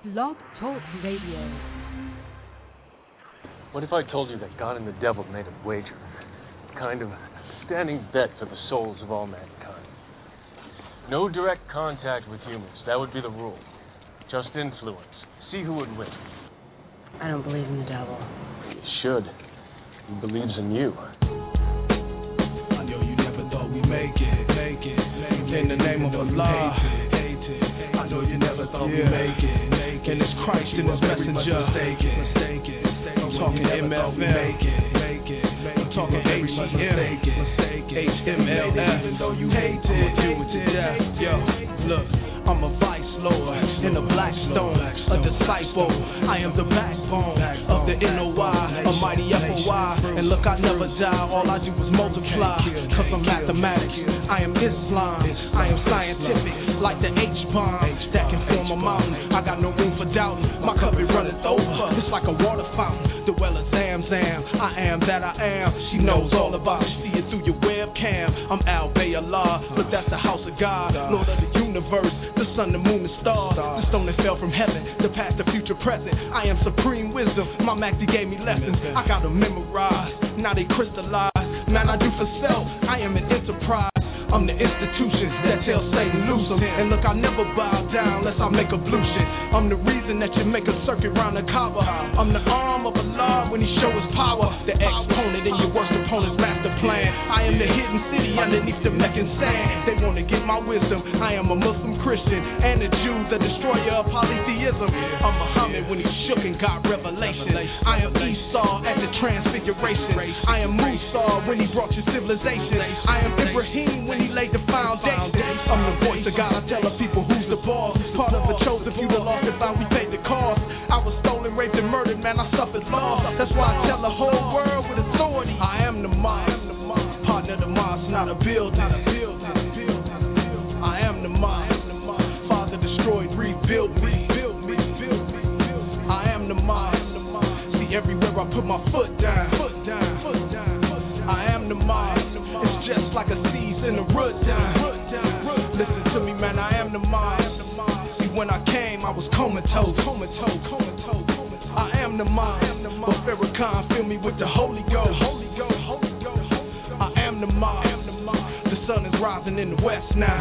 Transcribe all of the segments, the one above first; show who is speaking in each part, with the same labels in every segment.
Speaker 1: Blog Talk Radio.
Speaker 2: What if I told you that God and the devil made a wager? A kind of standing bet for the souls of all mankind. No direct contact with humans. That would be the rule. Just influence. See who would win.
Speaker 3: I don't believe in the devil.
Speaker 2: You should. He believes in you.
Speaker 4: I know you never thought we'd make it. In the name of Allah. I know you never thought we'd make it. And it's Christ and his messenger. I'm talking MFM. I'm talking HMLF. Hate it. Do it to death. Yo, look. I'm a vice lord in a black stone, a disciple. I am the backbone of the NOI, a mighty FOI. And look, I never die, all I do is multiply. Cause I'm mathematics, I am Islam, I am scientific, like the H-bomb that can form a mountain. I got no room for doubting, my cup it runneth over. It's like a water fountain, the well of Zamzam. I am that I am, she knows all about it. See it through your webcam. I'm Al-Bay Allah, but that's the house of God, Lord of the universe. The sun, the moon, the stars, the stone that fell from heaven, the past, the future, present. I am supreme wisdom. My Mackie gave me lessons. I got them memorized. Now they crystallize. Man, I do for self. I am an enterprise. I'm the institution that tells Satan loose him. And look, I never bow down unless I make ablution. I'm the reason that you make a circuit round the Kaaba. I'm the arm of Allah when he show his power. The exponent in your worst opponent's master plan. I am the hidden city underneath the Meccan sand. They want to get my wisdom. I am a Muslim Christian and a Jew, the destroyer of polytheism. I'm Muhammad when he shook and got revelation. I am Esau at the transfiguration. I am Musa when he brought you civilization. I am Ibrahim when he laid the foundation. I'm the voice of God. I tell the people who's the boss. Part of the chosen few, the lost and found, we paid the cost. I was stolen, raped, and murdered, man, I suffered loss. That's why I tell the whole world with authority. I am the mosque. Partner the mosque, not a building. I am the mosque. Father destroyed, rebuilt me. I am the mosque. See, everywhere I put my foot down. I am the mosque. It's just like a seed in the root down. Listen to me, man, I am the mosque. See, when I came, I was comatose. I am the mosque. But Farrakhan filled me with the Holy Ghost. I am the mosque. The sun is rising in the west now.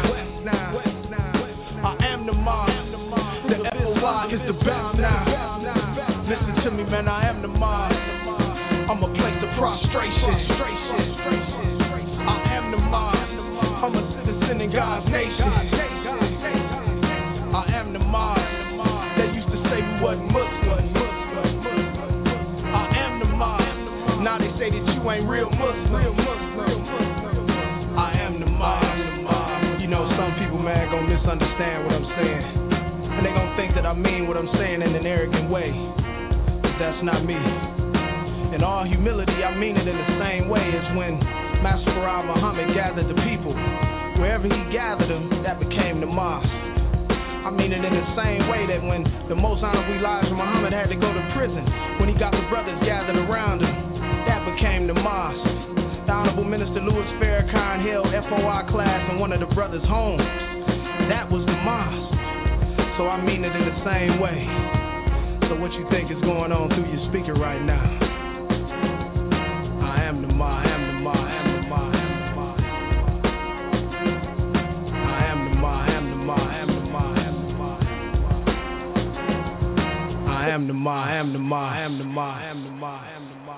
Speaker 4: I am the mosque. The FOI is the best now. Listen to me, man, I am the mosque. I'm a place of prostration. I am the mosque. I'm a citizen in God's nation. I am the mosque. They used to say we wasn't Muslim. I am the mosque. Now they say that you ain't real Muslim. I am the mosque. You know, some people, man, gonna misunderstand what I'm saying. And they gonna think that I mean what I'm saying in an arrogant way. But that's not me. In all humility, I mean it in the same way as when Master Farah Muhammad gathered the people. Wherever he gathered them, that became the mosque. I mean it in the same way that when the most honorable Elijah Muhammad had to go to prison, when he got the brothers gathered around him, that became the mosque. The Honorable Minister Louis Farrakhan held FOI class in one of the brothers' homes. That was the mosque. So I mean it in the same way. So what you think is going on through your speaker right now? I am the mosque. I am the mosque. I am the mosque. I am the mosque. I am the mosque. I am the mosque. I am the mosque. I am the mosque. I am the mosque. I am the mosque.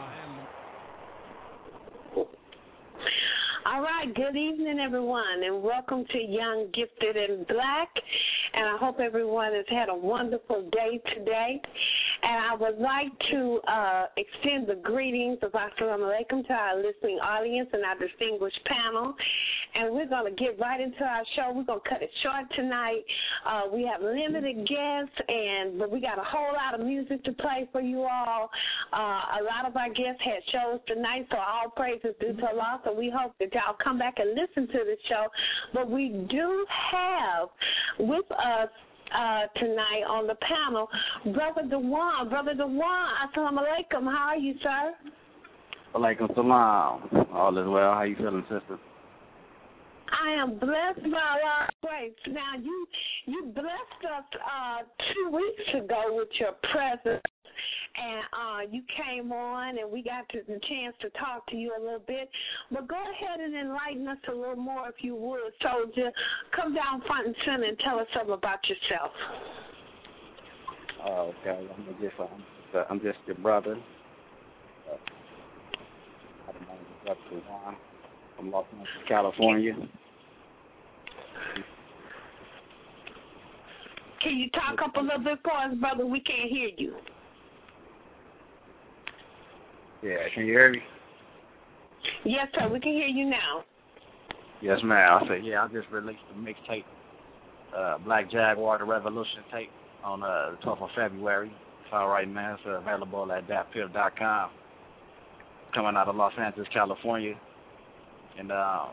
Speaker 5: All right, good evening, everyone, and welcome to Young, Gifted, and Black. And I hope everyone has had a wonderful day today. And I would like to extend the greetings of Assalamu Alaikum to our listening audience and our distinguished panel. And we're going to get right into our show. We're going to cut it short tonight. We have limited guests, but we got a whole lot of music to play for you all. A lot of our guests had shows tonight, so all praise is due to Allah. So we hope that y'all come back and listen to the show. But we do have with us tonight on the panel, Brother Dewan. Brother Dewan, Assalamu Alaikum. How are you, sir?
Speaker 6: Alaikum salam. All is well. How you feeling, sister?
Speaker 5: I am blessed by our grace. Now, you blessed us 2 weeks ago with your presence, and you came on, and we got the chance to talk to you a little bit. But go ahead and enlighten us a little more, if you would, Soldier. Come down front and center and tell us something about yourself.
Speaker 1: Okay, I'm just your brother. My name is Dr. Juan from Los Angeles, California.
Speaker 5: Can you talk up a little bit for us, brother? We can't hear you.
Speaker 1: Yeah, can you hear me?
Speaker 5: Yes, sir. We can hear you now.
Speaker 1: Yes, ma'am. I said, I just released the mixtape, Black Jaguar, The Revolution tape, on the 12th of February. It's all right now. It's available at datpiff.com. Coming out of Los Angeles, California. And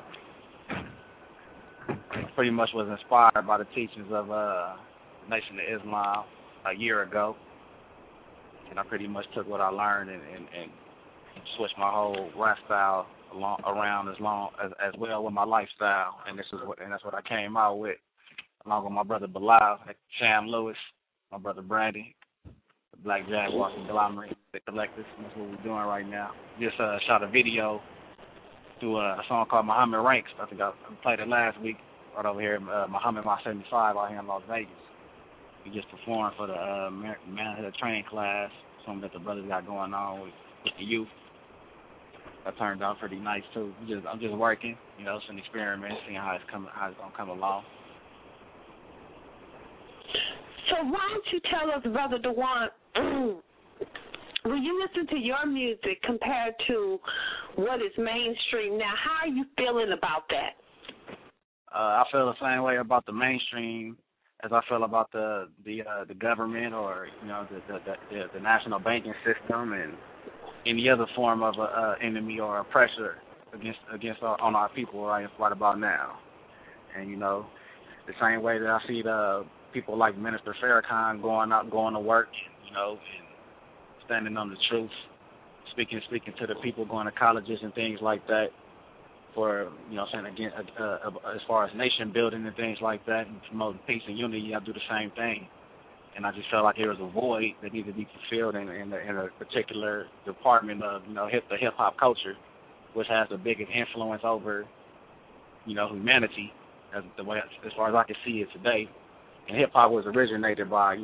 Speaker 1: pretty much was inspired by the teachings of Nation of Islam a year ago. And I pretty much took what I learned and switched my whole rap style around as well with my lifestyle. And that's what I came out with, along with my brother Bilal, Sam Lewis, my brother Brandon, the Black Jaguar Conglomerate, the Collectors. That's what we're doing right now. Just shot a video to a song called Muhammad Ranks. I think I played it last week right over here, Muhammad My 75 out here in Las Vegas. We just performed for the manhood training class, something that the brothers got going on with the youth. That turned out pretty nice too. I'm just working, it's an experiment, seeing how it's gonna come along.
Speaker 5: So why don't you tell us, Brother Dewan, when you listen to your music compared to what is mainstream now, how are you feeling about that?
Speaker 1: I feel the same way about the mainstream as I feel about the government or the national banking system and any other form of enemy or oppressor against on our people right about now. And the same way that I see the people like Minister Farrakhan going to work, and standing on the truth, speaking to the people, going to colleges and things like that, for saying again as far as nation building and things like that, and promoting peace and unity. I do the same thing, and I just felt like there was a void that needed to be fulfilled in a particular department of the hip hop culture, which has the biggest influence over humanity as far as I can see it today. And hip hop was originated by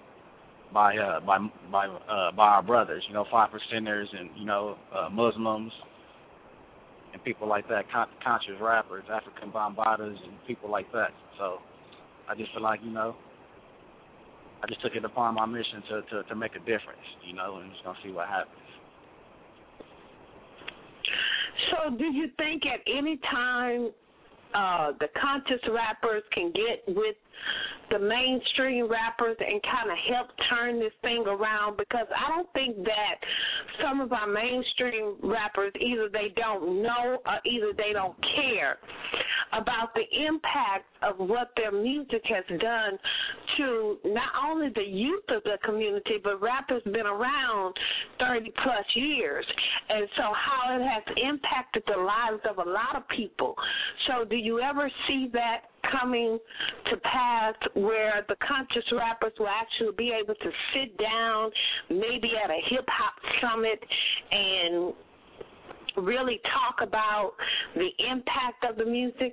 Speaker 1: our brothers, 5%ers and Muslims and people like that, conscious rappers, African Bambatas and people like that. So I just feel like I just took it upon my mission to make a difference, and just gonna see what happens.
Speaker 5: So do you think at any time the conscious rappers can get with the mainstream rappers and kind of help turn this thing around? Because I don't think that some of our mainstream rappers, either they don't know or either they don't care about the impact of what their music has done to not only the youth of the community, but rap has been around 30-plus years, and so how it has impacted the lives of a lot of people. So do you ever see that coming to pass where the conscious rappers will actually be able to sit down maybe at a hip-hop summit and really talk about the impact of the music?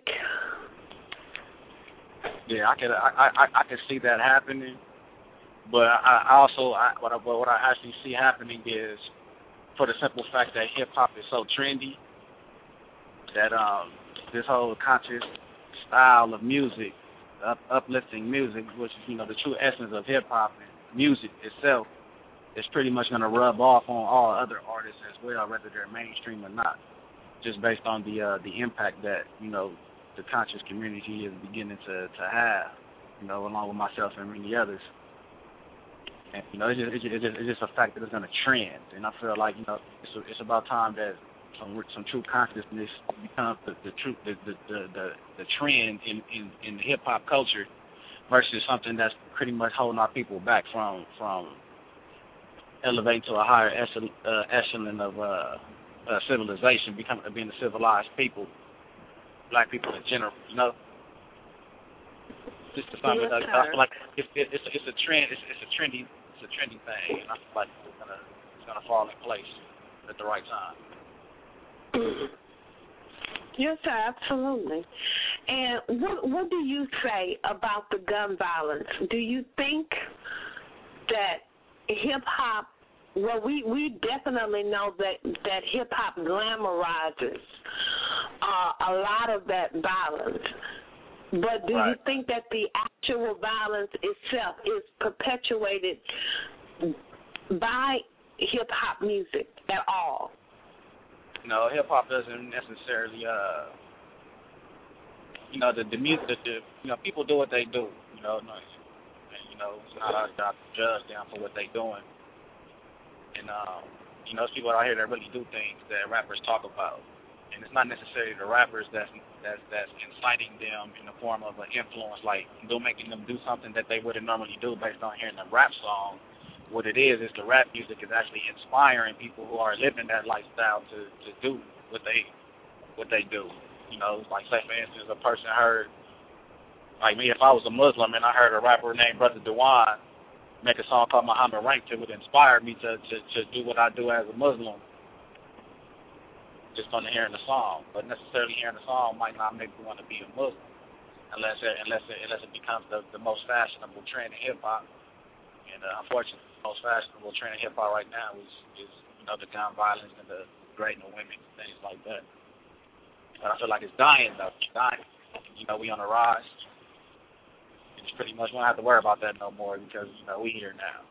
Speaker 1: Yeah, I can see that happening, but what I actually see happening is, for the simple fact that hip hop is so trendy, that this whole conscious style of music, uplifting music, which is the true essence of hip hop and music itself, is pretty much going to rub off on all other artists as well, whether they're mainstream or not, just based on the impact that the conscious community is beginning to have, along with myself and many others. And it's just a fact that it's going to trend, and I feel like it's about time that some true consciousness becomes the trend in the hip hop culture, versus something that's pretty much holding our people back from elevating to a higher echelon of civilization, being a civilized people. black people in general, you know. Just to sum it up, I feel like it's a trend. It's a trendy thing, and I feel like it's gonna fall in place at the right time.
Speaker 5: Yes, sir, absolutely. And what do you say about the gun violence? Do you think that hip hop? Well, we definitely know that hip hop glamorizes a lot of that violence. But do you think that the actual violence itself is perpetuated by hip hop music at all?
Speaker 1: No, hip hop doesn't necessarily. The music. People do what they do. It's not our job to judge them for what they doing. And there's people out here that really do things that rappers talk about. And it's not necessarily the rappers that's inciting them in the form of an influence, like making them do something that they wouldn't normally do based on hearing a rap song. What it is the rap music is actually inspiring people who are living that lifestyle to do what they do. Like say for instance, a person heard, like me, if I was a Muslim and I heard a rapper named Brother Dewan make a song called Muhammad Ranks, it would inspire me to do what I do as a Muslim. Just on hearing the song, but necessarily hearing the song might not make me want to be a Muslim, unless it becomes the most fashionable trend in hip hop. And unfortunately, the most fashionable trend in hip hop right now is the gun violence and the degrading of women and things like that. But I feel like it's dying though. It's dying. We on the rise. And it's pretty much we don't have to worry about that no more because we here now.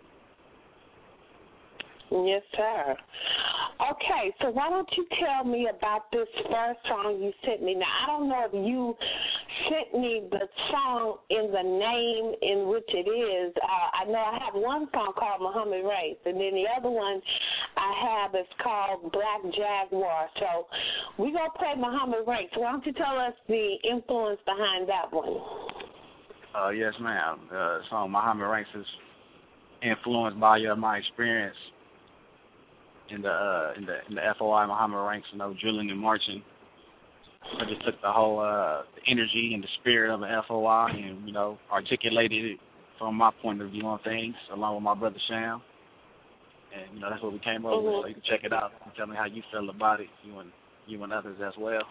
Speaker 5: Yes, sir. Okay, so why don't you tell me about this first song you sent me? Now, I don't know if you sent me the song in the name in which it is. I know I have one song called Muhammad Race, and then the other one I have is called Black Jaguar. So we're going to play Muhammad Race. Why don't you tell us the influence behind that one?
Speaker 1: Yes, ma'am. The song Muhammad Race is influenced by my experience in the FOI Muhammad Ranks, drilling and marching. I just took the whole the energy and the spirit of an FOI and articulated it from my point of view on things, along with my brother Sham. And that's what we came up with. So you can check it out and tell me how you feel about it, you and others as well.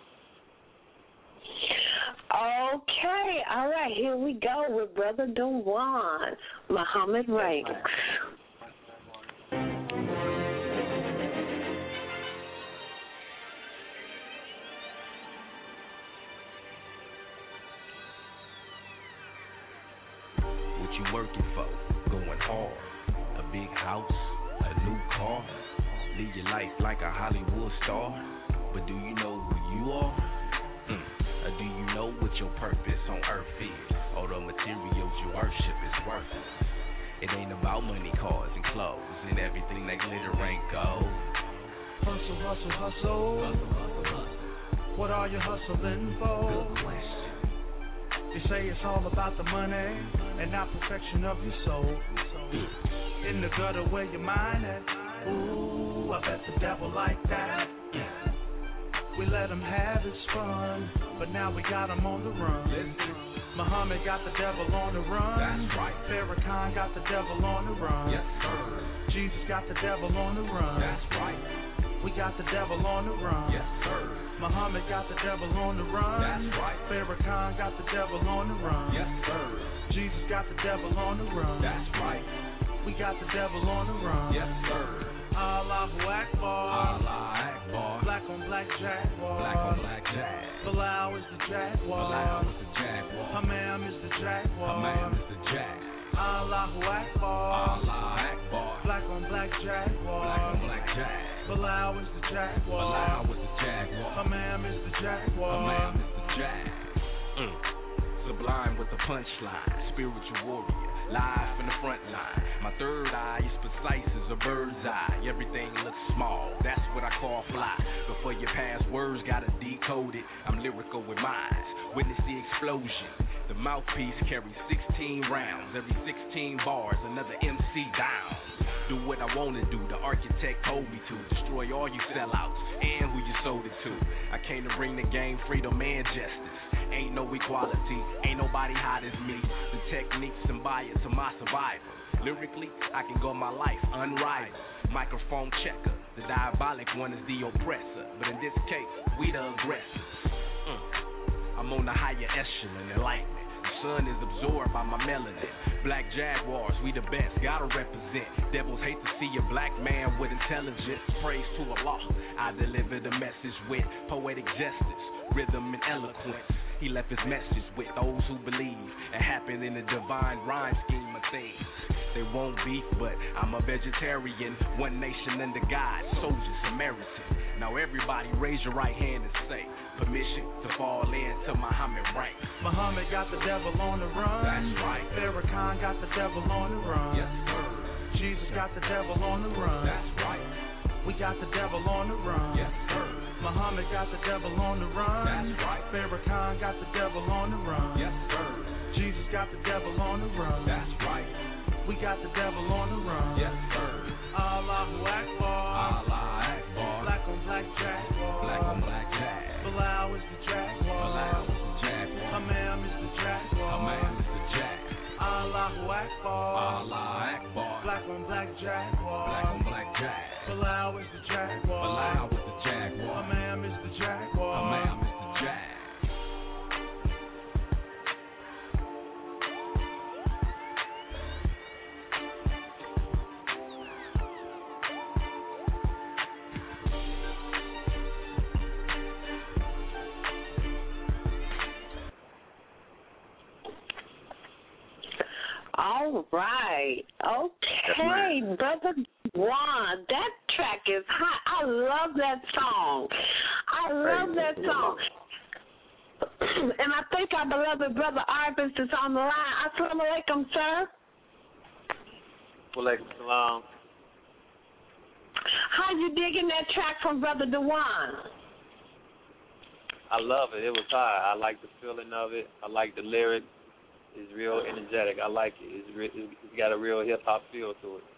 Speaker 5: Okay, all right, here we go with Brother Dewan, Muhammad Ranks.
Speaker 6: You working for, going hard, a big house, a new car, live your life like a Hollywood star, but do you know who you are? Or do you know what your purpose on earth is? All the materials you worship is worthless. It ain't about money, cars, and clothes, and everything that glitter ain't gold.
Speaker 4: Hustle, hustle, hustle. Hustle, hustle, hustle. What are you hustling for?
Speaker 6: Good question.
Speaker 4: They say it's all about the money and not perfection of your soul. In the gutter where your mind at. Ooh, I bet the devil like that. We let him have his fun, but now we got him on the run. Muhammad got the devil on the run.
Speaker 6: That's right.
Speaker 4: Farrakhan got the devil on the run.
Speaker 6: Yes, sir.
Speaker 4: Jesus got the devil on the run.
Speaker 6: That's right.
Speaker 4: We got the devil on the run.
Speaker 6: Yes, sir.
Speaker 4: Muhammad got the devil on the run.
Speaker 6: That's right.
Speaker 4: Farrakhan got the devil on the run.
Speaker 6: Yes, sir.
Speaker 4: Jesus got the devil on the run.
Speaker 6: That's right.
Speaker 4: We got the devil on the run.
Speaker 6: Yes, sir.
Speaker 4: Allahu Akbar.
Speaker 6: Allah Akbar.
Speaker 4: Black on black jaguar.
Speaker 6: Black on black jag.
Speaker 4: Bilal is the jaguar.
Speaker 6: Bilal is the jaguar.
Speaker 4: Hammam is the jaguar.
Speaker 6: Hammam is the jag.
Speaker 4: Allahu Akbar.
Speaker 6: Allah Akbar.
Speaker 4: Black on black jaguar.
Speaker 6: Black on black jag.
Speaker 4: Bilal is the jaguar.
Speaker 6: Bilal is the jaguar.
Speaker 4: Hammam is the jaguar.
Speaker 6: Hammam is the jag. Sublime with the punchline. Spiritual warrior. Live in the front line. My third eye is precise as a bird's eye. Everything looks small, that's what I call fly. Before your past words, gotta decode it. I'm lyrical with mine. Witness the explosion. The mouthpiece carries 16 rounds. Every 16 bars, another MC down. Do what I wanna do, the architect told me to. Destroy all you sellouts and who you sold it to. I came to bring the game freedom and justice. Ain't no equality, ain't nobody hot as me. The techniques embodied to my survival. Lyrically, I can go my life unrivaled. Microphone checker, the diabolic one is the oppressor. But in this case, we the aggressors. I'm on the higher echelon, enlightenment. The sun is absorbed by my melanin. Black Jaguars, we the best, gotta represent. Devils hate to see a black man with intelligence. Praise to Allah, I deliver the message with poetic justice, rhythm and eloquence. He left his message with those who believe it happened in the divine rhyme scheme of things. They won't beef, but I'm a vegetarian. One nation under God, soldier, Samaritan. Now everybody raise your right hand and say, permission to fall into Muhammad rank.
Speaker 4: Muhammad got the devil on the run.
Speaker 6: That's right.
Speaker 4: Farrakhan got the devil on the run.
Speaker 6: Yes, sir.
Speaker 4: Jesus got the devil on the run.
Speaker 6: That's right.
Speaker 4: We got the devil on the run.
Speaker 6: Yes, sir.
Speaker 4: Muhammad got the devil on the run.
Speaker 6: That's right.
Speaker 4: Farrakhan got the devil on the run.
Speaker 6: Yes, sir.
Speaker 4: Jesus got the devil on the run.
Speaker 6: That's right.
Speaker 4: We got the devil on the run.
Speaker 6: Yes, sir.
Speaker 4: Allahu Akbar.
Speaker 6: Allah Akbar.
Speaker 4: Black on black Jaguar.
Speaker 6: Black on black jag.
Speaker 4: Bilal is the Jaguar.
Speaker 6: Bilal is the Jaguar.
Speaker 4: Imam is the Jaguar.
Speaker 6: Imam is the Jag.
Speaker 4: Allahu Akbar.
Speaker 6: Allah Akbar.
Speaker 4: Black on black Jaguar.
Speaker 6: Black on black jag.
Speaker 4: Bilal is the Jaguar.
Speaker 6: Bilal is the Jaguar.
Speaker 4: Imam is the Jaguar.
Speaker 6: Imam is the Jag.
Speaker 5: All right. Okay, Brother Juan, that track is hot. I love that song. I love that song. And I think our beloved Brother Arvis is on the line. Assalamu alaikum, sir.
Speaker 7: Walaikum salam.
Speaker 5: How you digging that track from Brother Dewan?
Speaker 7: I love it. It was high. I like the feeling of it. I like the lyrics. It's real energetic. I like it. It's got a real hip-hop feel to it.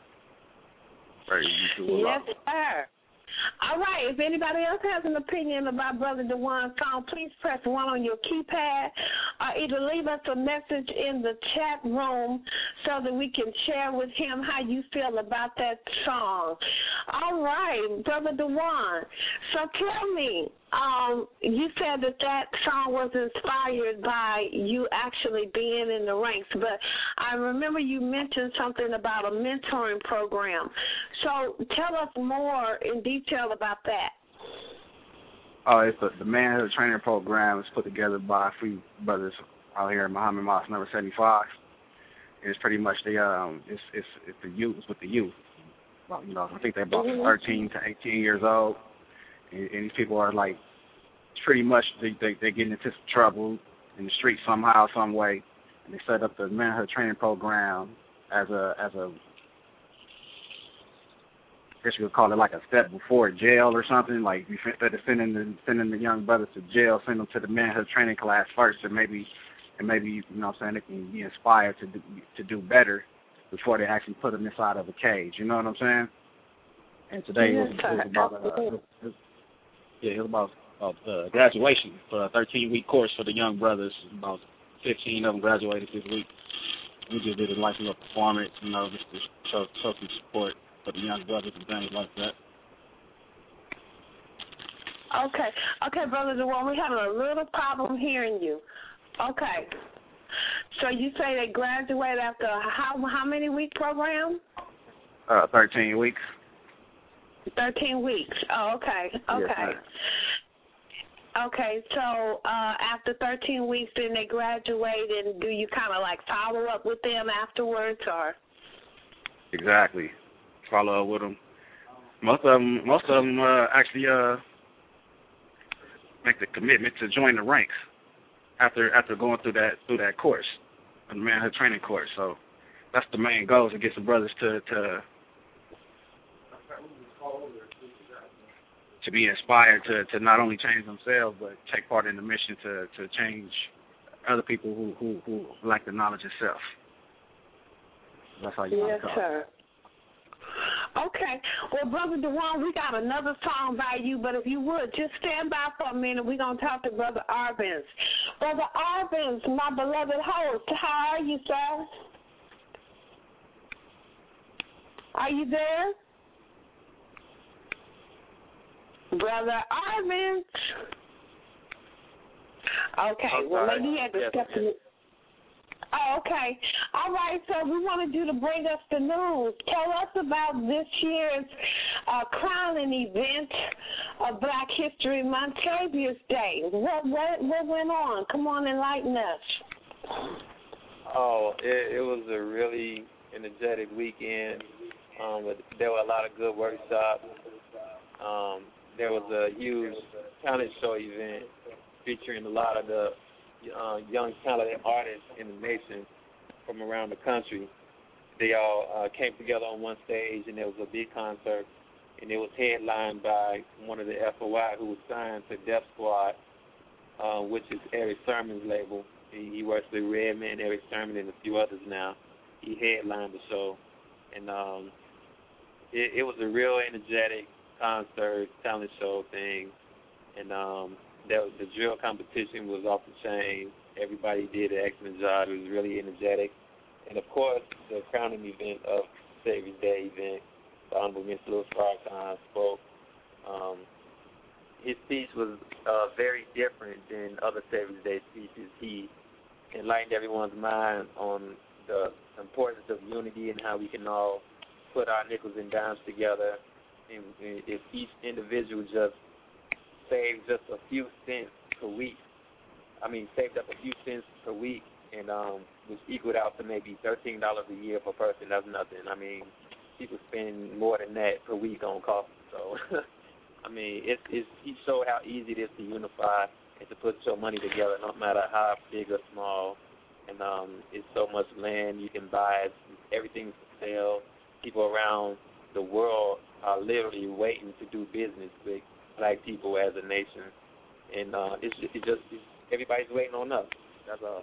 Speaker 5: Yes, sir. All right. If anybody else has an opinion about Brother Dewan's song, please press 1 on your keypad or either leave us a message in the chat room so that we can share with him how you feel about that song. All right, Brother Dewan. So tell me, you said that song was inspired by you actually being in the ranks, but I remember you mentioned something about a mentoring program. So tell us more in detail about that.
Speaker 1: Oh, it's the Manhood Training Program is put together by Free Brothers out here in Muhammad Mosque number 75. It's pretty much it's the youth. It's with the youth. You know, I think they're about 13 to 18 years old, and these people are like pretty much they get into some trouble in the street somehow, some way, and they set up the Manhood Training Program as a I guess you would call it like a step before jail or something. Like instead of sending the young brothers to jail, send them to the manhood training class first, and maybe you know what I'm saying, they can be inspired to do better before they actually put them inside of a cage. You know what I'm saying? And today it was about graduation for a 13-week course for the young brothers. About 15 of them graduated this week. We just did a nice little performance, you know, just to show some support for the young brothers and things like that.
Speaker 5: Okay, Brother Dewan, we having a little problem hearing you. Okay. So you say they graduate after how many week program?
Speaker 1: 13 weeks.
Speaker 5: 13 weeks. Oh, okay.
Speaker 1: Yes,
Speaker 5: okay, so after 13 weeks, then they graduate, and do you kind of like follow up with them afterwards, or?
Speaker 1: Exactly. Follow up with them. Most of them actually make the commitment to join the ranks after going through that course, the manhood training course. So that's the main goal, is to get some brothers to be inspired to not only change themselves but take part in the mission to change other people who lack the knowledge itself. That's how you want to call it.
Speaker 5: Yes, sir. Okay. Well, Brother Dewan, we got another song by you, but if you would, just stand by for a minute. We're going to talk to Brother Arvins. Brother Arvins, my beloved host, how are you, sir? Are you there? Brother Arvins? Okay. Well, maybe you had to step in. Oh, okay. All right, so we wanted you to bring us the news. Tell us about this year's crowning event of Black History Month, Savior's Day. What went on? Come on, enlighten us.
Speaker 7: Oh, it was a really energetic weekend. There were a lot of good workshops. There was a huge talent show event featuring a lot of the young talented artists in the nation from around the country. They all came together on one stage, and there was a big concert, and it was headlined by one of the FOI who was signed to Def Squad, which is Eric Sermon's label. He works with Redman, Eric Sermon, and a few others now. He headlined the show, and it was a real energetic concert, talent show thing, and the drill competition was off the chain. Everybody did an excellent job. It was really energetic. And, of course, the crowning event of Savior's Day event, the Honorable Mr. Louis Farrakhan spoke. His speech was very different than other Savior's Day speeches. He enlightened everyone's mind on the importance of unity and how we can all put our nickels and dimes together. And if each individual just saved just a few cents per week, saved up a few cents per week, and which equaled out to maybe $13 a year per person, that's nothing. People spend more than that per week on coffee. So, he showed how easy it is to unify and to put your money together, no matter how big or small. And it's so much land you can buy. Everything's for sale. People around the world are literally waiting to do business with Black people as a nation. And everybody's waiting on us. That's all.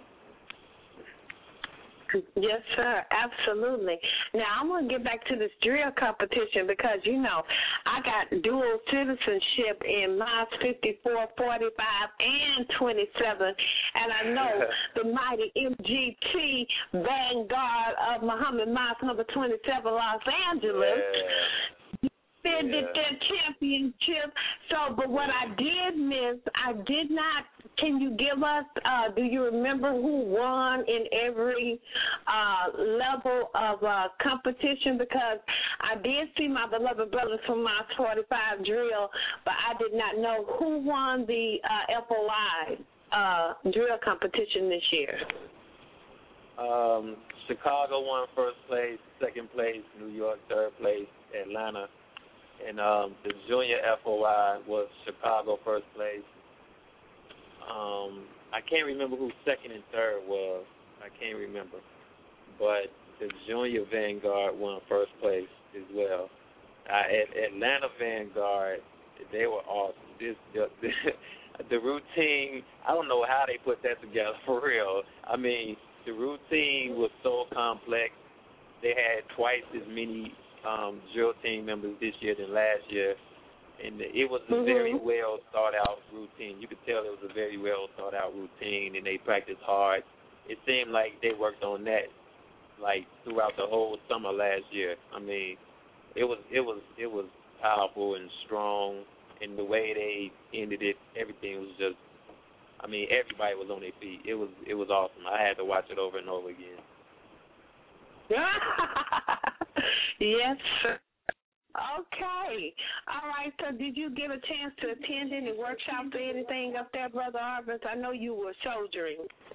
Speaker 5: Yes, sir, absolutely. Now, I'm going to get back to this drill competition because, I got dual citizenship in Mosque 54, 45, and 27, and I know the mighty MGT Vanguard of Muhammad Mosque number 27, Los Angeles.
Speaker 7: Yeah.
Speaker 5: Defended their championship. So, but what I did miss, can you give us, do you remember who won in every level of competition? Because I did see my beloved brothers from my 45 drill, but I did not know who won the FOI drill competition this year.
Speaker 7: Chicago won first place, second place, New York third place, Atlanta. And the junior FOI was Chicago first place. I can't remember who second and third was. I can't remember. But the junior Vanguard won first place as well. Atlanta Vanguard, they were awesome. The routine, I don't know how they put that together for real. The routine was so complex. They had twice as many drill team members this year than last year, and it was a very well thought out routine. You could tell it was a very well thought out routine, and they practiced hard. It seemed like they worked on that throughout the whole summer last year. It was powerful and strong, and the way they ended it, everything was just. Everybody was on their feet. It was awesome. I had to watch it over and over again.
Speaker 5: Yes, sir. Okay. All right, so did you get a chance to attend any workshops or anything up there, Brother Arvins? I know you were soldiering.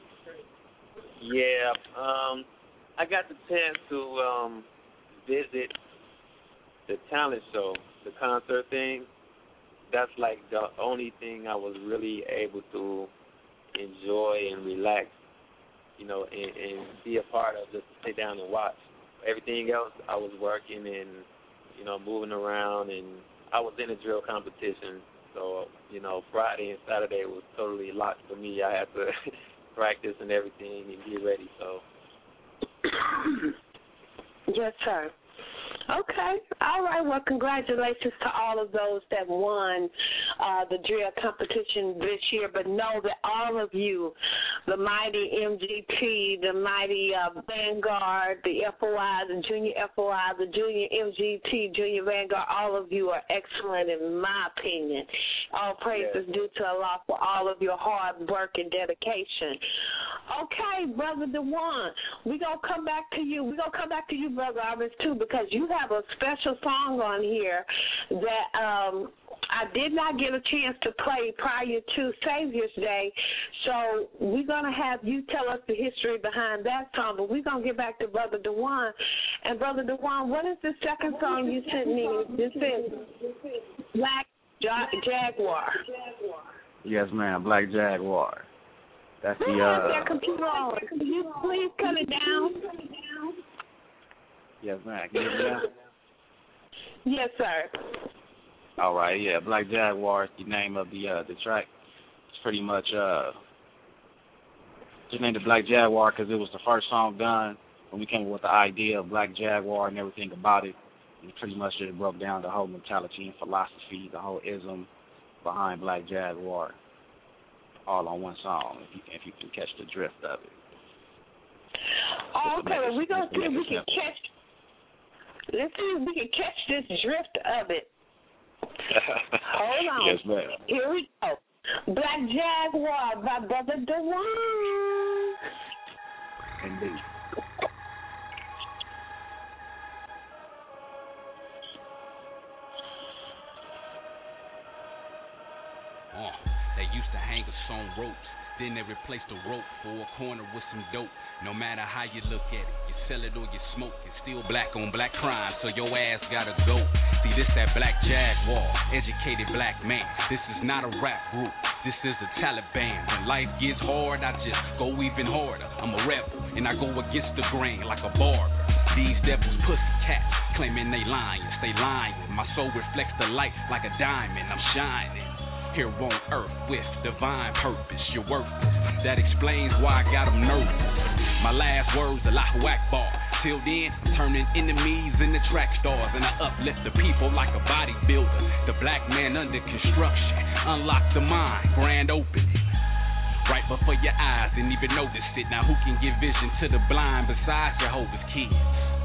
Speaker 7: Yeah, I got the chance to visit the talent show, the concert thing. That's the only thing I was really able to enjoy and relax, and be a part of, just sit down and watch. Everything else, I was working and, moving around, and I was in a drill competition. So, Friday and Saturday was totally locked for me. I had to practice and everything and get ready. So.
Speaker 5: Yes, sir. Okay. All right. Well, congratulations to all of those that won the drill competition this year. But know that all of you, the mighty MGT, the mighty Vanguard, the FOI, the junior FOI, the junior MGT, junior Vanguard, all of you are excellent in my opinion. All praise is due to Allah for all of your hard work and dedication. Okay, Brother DeJuan, we're going to come back to you. We're going to come back to you, Brother Arvis, too, because you have a special song on here that I did not get a chance to play prior to Savior's Day. So we're going to have you tell us the history behind that song, but we're going to get back to Brother DeJuan. And Brother DeJuan, what is the second song you sent me? This is Black Jaguar.
Speaker 1: Yes, ma'am, Black Jaguar. That's
Speaker 5: Who has that computer on? Can you please cut it down?
Speaker 1: Yes, ma'am. Can you hear me now?
Speaker 5: Yes, sir.
Speaker 1: All right, yeah, Black Jaguar is the name of the track. It's pretty much just named it Black Jaguar because it was the first song done when we came up with the idea of Black Jaguar and everything about it. And pretty much just broke down the whole mentality and philosophy, the whole ism behind Black Jaguar, all on one song. If you can catch the drift of it.
Speaker 5: Oh, okay, well, we're going to see if we can catch. Let's see if we can catch this drift of it. Hold on.
Speaker 1: Yes, ma'am.
Speaker 5: Here we go. Black Jaguar by Brother DeJuan.
Speaker 1: Indeed.
Speaker 6: They used to hang us on ropes. Then they replaced the rope for a corner with some dope. No matter how you look at it, you sell it or you smoke, it's still black on black crime, so your ass gotta go. See, this that Black Jaguar, educated black man. This is not a rap group, this is a Taliban. When life gets hard, I just go even harder. I'm a rebel, and I go against the grain like a barber. These devils pussy cats, claiming they lying. My soul reflects the light like a diamond, I'm shining. Here on earth with divine purpose, you're worthless. That explains why I got them nervous. My last words, Allahu Akbar. Till then, I'm turning enemies into track stars, and I uplift the people like a bodybuilder. The black man under construction, unlock the mind, grand opening. Right before your eyes, didn't even notice it. Now who can give vision to the blind besides Jehovah's kids?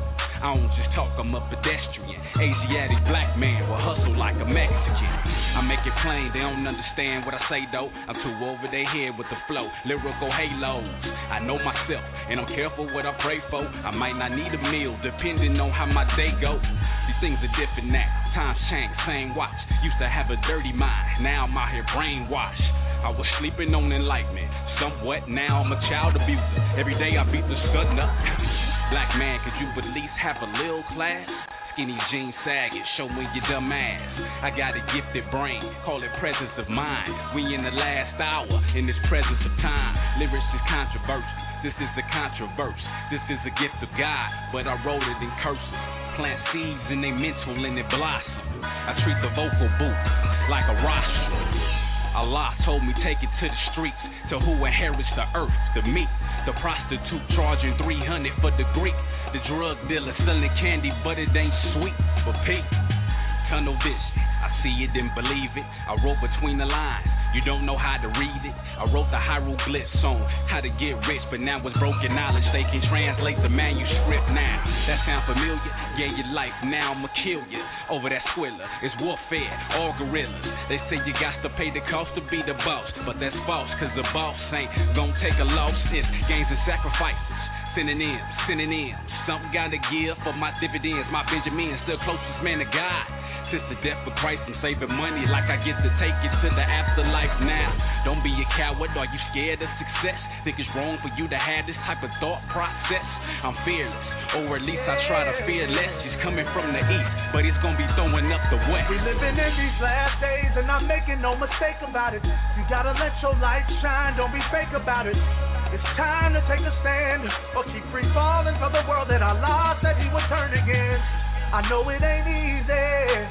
Speaker 6: I don't just talk, I'm a pedestrian. Asiatic black man will hustle like a Mexican. I make it plain, they don't understand what I say though. I'm too over their head with the flow, lyrical halos. I know myself, and I'm careful what I pray for. I might not need a meal, depending on how my day goes. These things are different now, times change, same watch. Used to have a dirty mind, now I'm out here brainwashed. I was sleeping on enlightenment, somewhat, now I'm a child abuser. Every day I beat the sun up. Black man, could you at least have a little class? Skinny jeans sagging, show me your dumb ass. I got a gifted brain, call it presence of mind. We in the last hour, in this presence of time. Lyrics is controversy, this is a controversy. This is a gift of God, but I wrote it in cursive. Plant seeds in they mental and it blossom. I treat the vocal booth like a rostrum. Allah told me take it to the streets, to who inherits the earth, the meat. The prostitute charging 300 for the Greek. The drug dealer selling candy, but it ain't sweet. But peak, tunnel vision, I see it and believe it. I wrote between the lines, you don't know how to read it. I wrote the hieroglyphs on how to get rich, but now with broken knowledge they can translate the manuscript now. That sound familiar? Yeah, your life, now I'ma kill you. Over that squiller, it's warfare, all gorillas. They say you got to pay the cost to be the boss, but that's false, cause the boss ain't gon' take a loss. It's gains and sacrifices, synonyms. Something gotta give for my dividends. My Benjamin still closest man to God. Since the death of Christ, I'm saving money like I get to take it to the afterlife now. Don't be a coward, are you scared of success? Think it's wrong for you to have this type of thought process? I'm fearless, or at least I try to fear less. He's coming from the east, but he's gonna be throwing up the west.
Speaker 4: We living in these last days, and I'm making no mistake about it. You gotta let your light shine, don't be fake about it. It's time to take a stand, or keep free falling for the world that Allah said He would turn again. I know it ain't easy,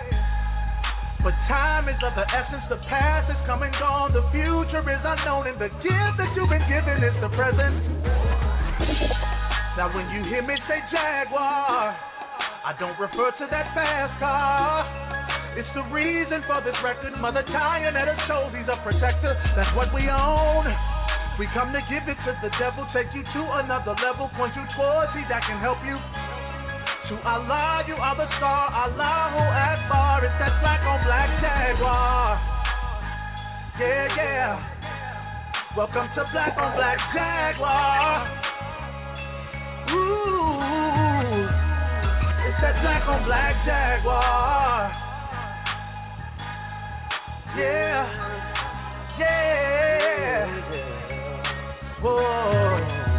Speaker 4: but time is of the essence. The past is come and gone, the future is unknown, and the gift that you've been given is the present. Now when you hear me say Jaguar, I I don't refer to that fast car. It's the reason for this record. Mother Giant at her shows, he's a protector. That's what we own. We come to give it to the devil, take you to another level, point you towards he that can help you. To Allah, you are the star. Allahu Akbar. It's that black on black Jaguar. Yeah, yeah. Welcome to Black on Black Jaguar. Ooh, it's that black on black Jaguar. Yeah, yeah. Whoa.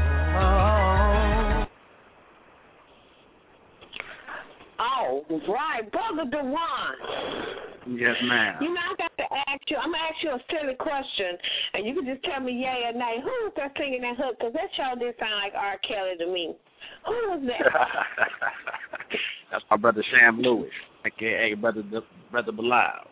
Speaker 5: Oh, right, Brother Dewan.
Speaker 1: Yes, ma'am.
Speaker 5: You know, I got to ask you. I'm gonna ask you a silly question, and you can just tell me yay or nay. Who was that singing that hook? Because that sure did sound like R. Kelly to me. Who was that?
Speaker 1: That's my brother Sham Lewis, aka Brother Bilal.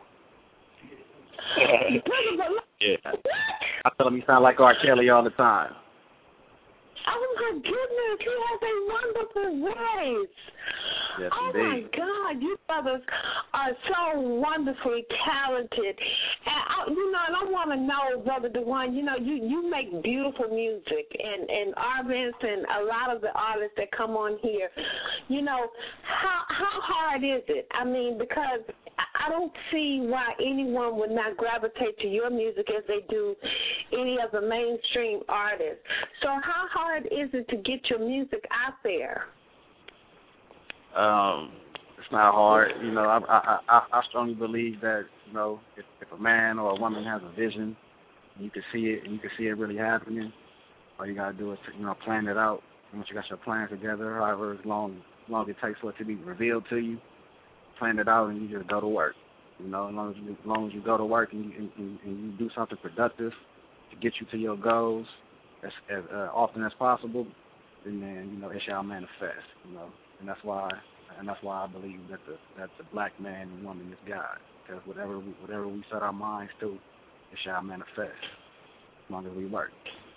Speaker 5: Brother Bilal.
Speaker 1: Yeah. I tell him he sound like R. Kelly all the time.
Speaker 5: Oh my goodness, he has a wonderful voice.
Speaker 1: Yes,
Speaker 5: oh
Speaker 1: indeed.
Speaker 5: My God, you brothers are so wonderfully talented. And I want to know, Brother Dewan, you make beautiful music, and Arvince and a lot of the artists that come on here, how hard is it? I mean, because I don't see why anyone would not gravitate to your music as they do any of the mainstream artists. So how hard is it to get your music out there?
Speaker 1: It's not hard. I strongly believe that, if a man or a woman has a vision, you can see it, and you can see it really happening, all you got to do is, plan it out. And once you got your plans together, however long it takes for it to be revealed to you, plan it out, and you just go to work. As long as you go to work and you do something productive to get you to your goals as often as possible, then it shall manifest. And that's why I believe that the black man and woman is God. Because whatever we set our minds to, it shall manifest as long as we work.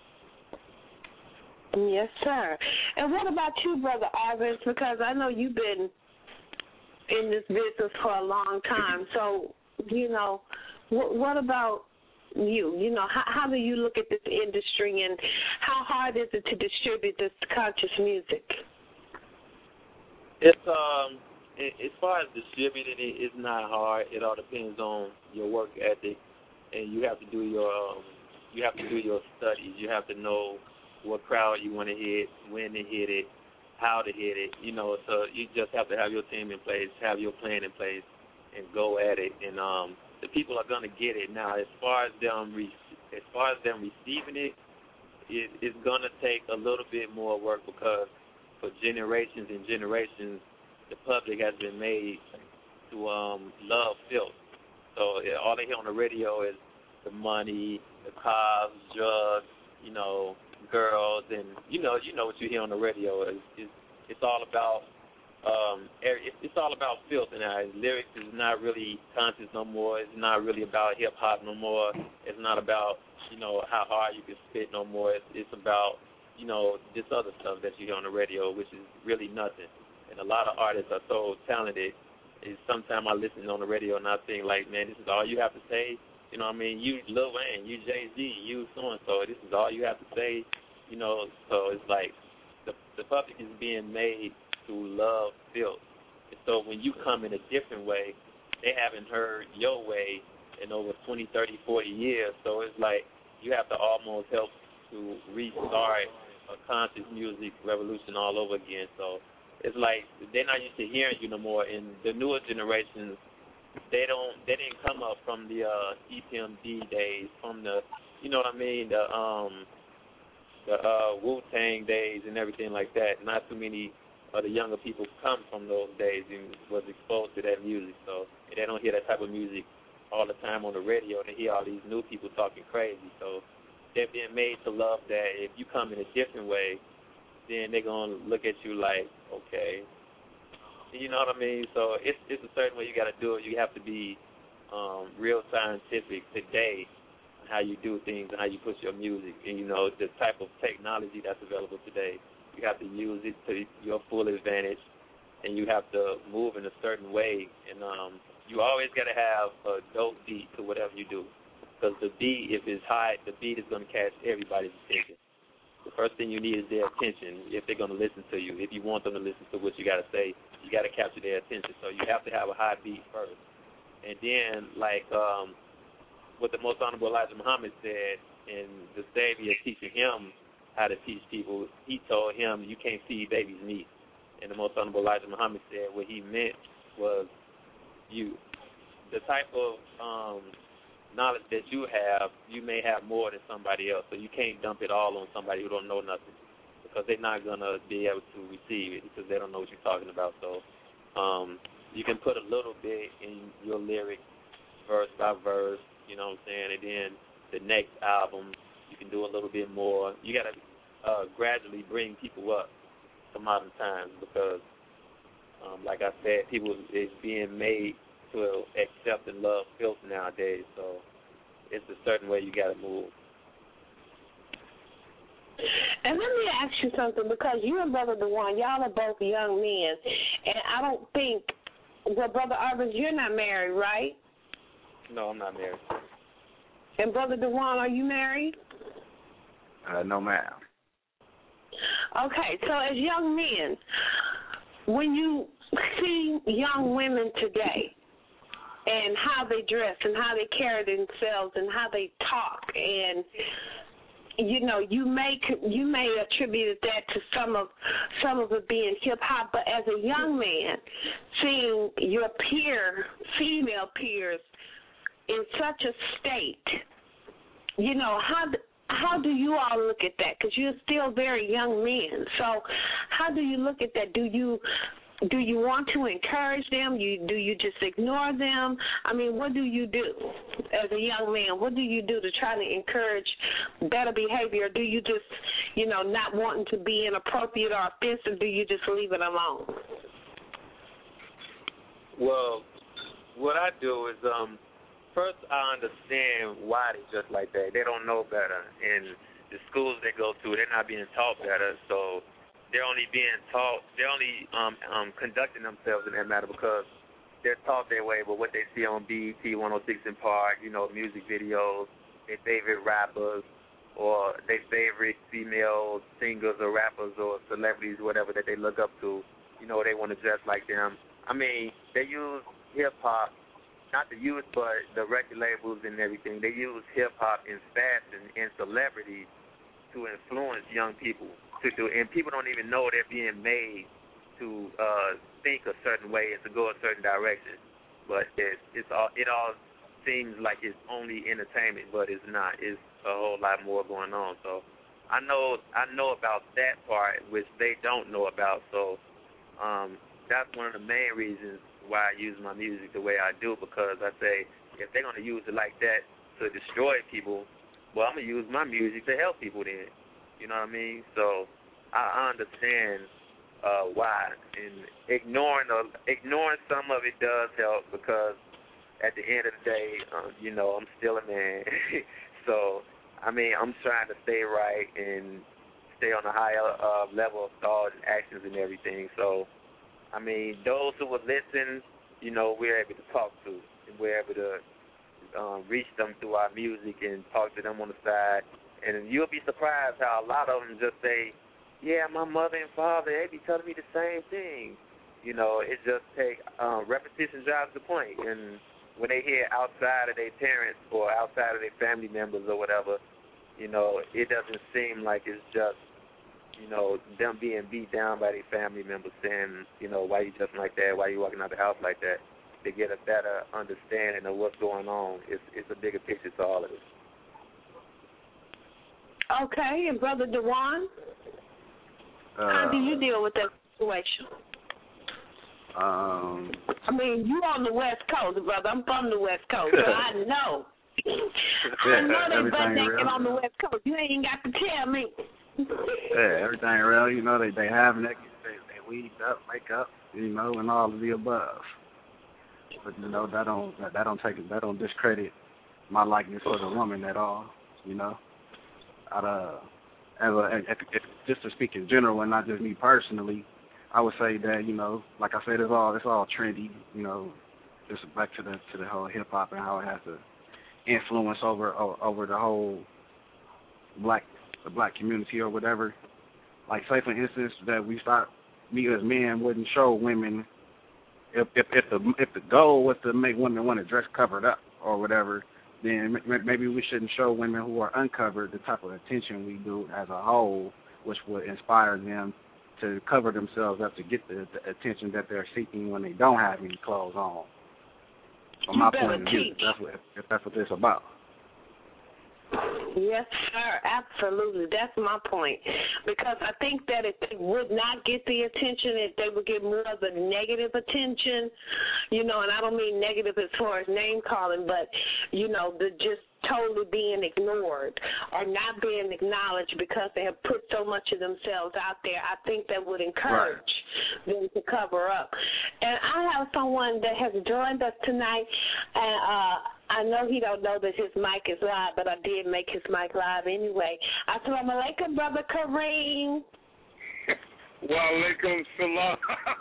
Speaker 5: Yes, sir. And what about you, Brother Arvince? Because I know you've been in this business for a long time. So, what about you? How do you look at this industry, and how hard is it to distribute this conscious music?
Speaker 7: It's as far as distributing it, it's not hard. It all depends on your work ethic, and you have to do your studies. You have to know what crowd you want to hit, when to hit it, how to hit it. So you just have to have your team in place, have your plan in place, and go at it. And the people are gonna get it. Now, as far as them receiving it, it's gonna take a little bit more work, because for generations and generations, the public has been made to love filth. So all they hear on the radio is the money, the cars, drugs, girls, and you know what you hear on the radio. It's all about it's all about filth, and lyrics is not really conscious no more. It's not really about hip hop no more. It's not about how hard you can spit no more. It's about this other stuff that you hear on the radio, which is really nothing. And a lot of artists are so talented. Sometimes I listen on the radio and I think like, man, this is all you have to say. You Lil Wayne, you Jay-Z, you so-and-so, this is all you have to say. So it's like the public is being made to love filth. And so when you come in a different way, they haven't heard your way in over 20, 30, 40 years. So it's like you have to almost help to restart a conscious music revolution all over again. So it's like they're not used to hearing you no more. And the newer generations, they didn't come up from the EPMD days, from the Wu-Tang days and everything like that. Not too many of the younger people come from those days and was exposed to that music. So they don't hear that type of music all the time on the radio. They hear all these new people talking crazy. So they're being made to love that. If you come in a different way, then they're going to look at you like, okay. You know what I mean? So it's a certain way you got to do it. You have to be real scientific today on how you do things and how you push your music. And, the type of technology that's available today, you have to use it to your full advantage. and you have to move in a certain way. And you always got to have a dope beat to whatever you do, because the beat, if it's high, the beat is going to catch everybody's attention. The first thing you need is their attention if they're going to listen to you. If you want them to listen to what you got to say, you got to capture their attention. So you have to have a high beat first. And then, like what the Most Honorable Elijah Muhammad said, and the Savior teaching him how to teach people, he told him, you can't feed babies meat. And the Most Honorable Elijah Muhammad said what he meant was the type of knowledge that you have, you may have more than somebody else. So you can't dump it all on somebody who don't know nothing, because they're not going to be able to receive it because they don't know what you're talking about. So you can put a little bit in your lyric, verse by verse, you know what I'm saying, and then the next album you can do a little bit more. You got to gradually bring people up to modern times, because like I said, people is being made to accept and love filth nowadays, so it's a certain way you got to move.
Speaker 5: And let me ask you something, because you and Brother Dewan, y'all are both young men, and I don't think, well, Brother Arvis, you're not married, right?
Speaker 7: No, I'm not married.
Speaker 5: And Brother Dewan, are you married?
Speaker 1: No, ma'am.
Speaker 5: Okay, so as young men, when you see young women today, and how they dress and how they carry themselves and how they talk, and you know, you may attribute that to some of it being hip hop, but as a young man, seeing your female peers in such a state, you know, how do you all look at that? Because you're still very young men. So how do you look at that? Do you want to encourage them? Do you just ignore them? I mean, what do you do as a young man? What do you do to try to encourage better behavior? Do you just, you know, not wanting to be inappropriate or offensive, do you just leave it alone?
Speaker 7: Well, what I do is, first I understand why they just like that. They don't know better. And the schools they go to, they're not being taught better, so they're only being taught, they're only conducting themselves in that matter because they're taught their way. But what they see on BET 106 in Park, you know, music videos, their favorite rappers or their favorite female singers or rappers or celebrities, whatever that they look up to, you know, they want to dress like them. I mean, they use hip-hop, not the youth, but the record labels and everything. They use hip-hop and fashion and celebrities to influence young people. And people don't even know they're being made to think a certain way and to go a certain direction. But it all seems like it's only entertainment, but it's not. It's a whole lot more going on. So I know about that part, which they don't know about. So that's one of the main reasons why I use my music the way I do, because I say if they're going to use it like that to destroy people, well, I'm going to use my music to help people then. You know what I mean? So I understand why. And ignoring some of it does help, because at the end of the day, you know, I'm still a man. So, I mean, I'm trying to stay right and stay on a higher level of thought and actions and everything. So, I mean, those who will listen, you know, we're able to talk to, and we're able to reach them through our music and talk to them on the side. And you'll be surprised how a lot of them just say, yeah, my mother and father, they be telling me the same thing. You know, it just takes repetition drives the point. And when they hear outside of their parents or outside of their family members or whatever, you know, it doesn't seem like it's just, you know, them being beat down by their family members saying, you know, why you just like that, why you walking out the house like that. They get a better understanding of what's going on. It's a bigger picture to all of this.
Speaker 5: Okay, and Brother Dewan, how do you deal with that situation? I mean, you on the West Coast, brother. I'm from the West Coast, so I know. I know they butt naked on the West Coast. You ain't got to tell me.
Speaker 1: Yeah, everything real. You know, they have naked, they weaved up, make up, you know, and all of the above. But you know, that don't discredit my likeness for the woman at all. You know. Just to speak in general and not just me personally, I would say that, like I said, it's all trendy, just back to the whole hip hop and how it has an influence over the whole the black community or whatever. Like, say for instance that we as men wouldn't show women if the goal was to make women want to dress covered up or whatever, then maybe we shouldn't show women who are uncovered the type of attention we do as a whole, which would inspire them to cover themselves up to get the attention that they're seeking when they don't have any clothes on. From my point of view, if that's what it's about.
Speaker 5: Yes, sir, absolutely. That's my point. Because I think that if they would not get the attention, if they would get more of the negative attention, and I don't mean negative as far as name calling, but, the just totally being ignored or not being acknowledged because they have put so much of themselves out there, I think that would encourage them to cover up. And I have someone that has joined us tonight, and I know he don't know that his mic is live, but I did make his mic live anyway. Assalamu alaikum, Brother Kareem.
Speaker 8: Wa alaikum salam.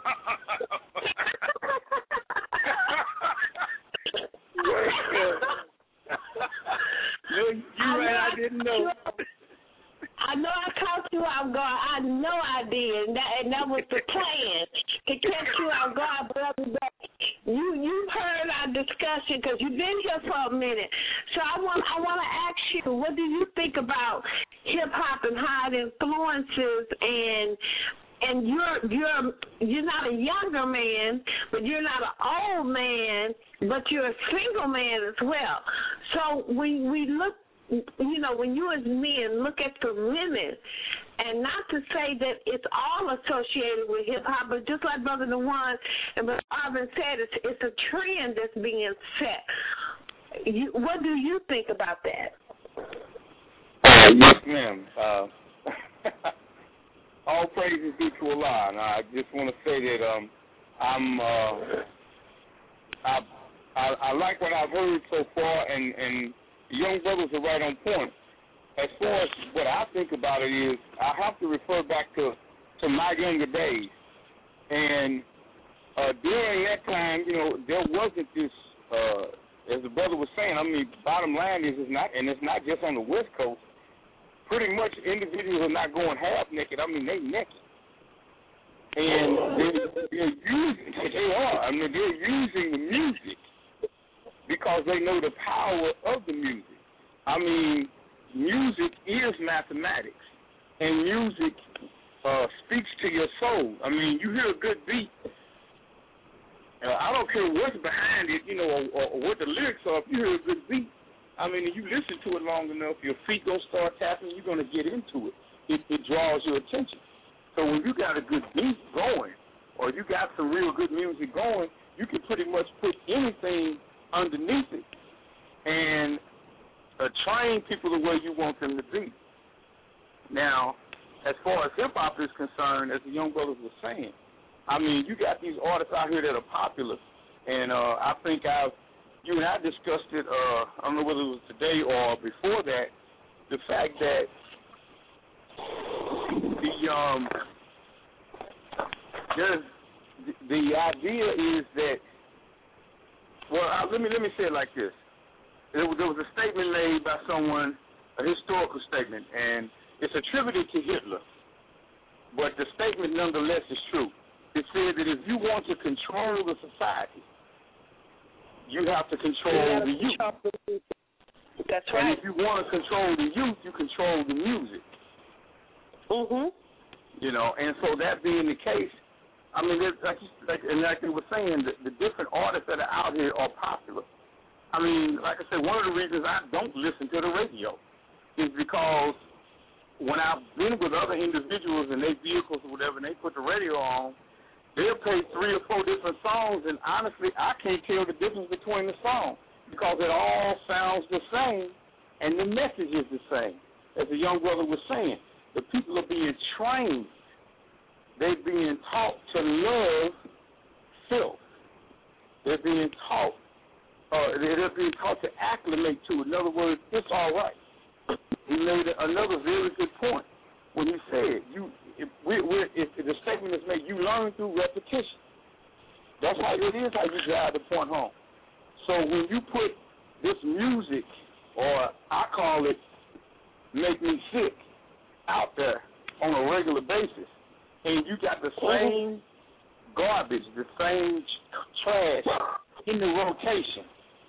Speaker 8: You're right, I didn't know.
Speaker 5: I know I caught you off guard. I know I did, and that was the plan, to catch you off guard, brother. You heard our discussion because you've been here for a minute. So I want to ask you, what do you think about hip hop and how it influences and you're not a younger man, but you're not an old man, but you're a single man as well. So we look, when you as men look at the women, and not to say that it's all associated with hip-hop, but just like Brother Dewan and Brother Arvin said, it's a trend that's being set. What do you think about that?
Speaker 8: Yes, ma'am. All praises due to Allah. And I just want to say that I like what I've heard so far, and the young brothers are right on point. As far as what I think about it is, I have to refer back to my younger days. And during that time, there wasn't this, as the brother was saying, bottom line is, it's not just on the West Coast. Pretty much individuals are not going half naked. They naked. And they're using the music because they know the power of the music. Music is mathematics, and music speaks to your soul. You hear a good beat. I don't care what's behind it, or what the lyrics are. If you hear a good beat, if you listen to it long enough, your feet gonna start tapping. You're gonna get into it. It draws your attention. So when you got a good beat going, or you got some real good music going, you can pretty much put anything underneath it and train people the way you want them to be. Now, as far as hip-hop is concerned, as the young brothers were saying, you got these artists out here that are popular, and I think you and I discussed it, I don't know whether it was today or before that, the fact that the idea is that, let me say it like this. There was a statement made by someone, a historical statement, and it's attributed to Hitler, but the statement nonetheless is true. It said that if you want to control the society, you have to control the youth.
Speaker 5: That's right.
Speaker 8: And if you want to control the youth, you control the music. And so that being the case, like you were saying, the different artists that are out here are popular. Like I said, one of the reasons I don't listen to the radio is because when I've been with other individuals in their vehicles or whatever, and they put the radio on, they'll play 3 or 4 different songs, and honestly, I can't tell the difference between the songs because it all sounds the same, and the message is the same. As the young brother was saying, the people are being trained. They're being taught to love filth. They're being taught to acclimate to it. In other words, it's all right. He made another very good point when he said, if the statement is made, you learn through repetition. That's how it is, how you drive the point home. So when you put this music, or I call it make me sick, out there on a regular basis, and you got the same garbage, the same trash in the rotation,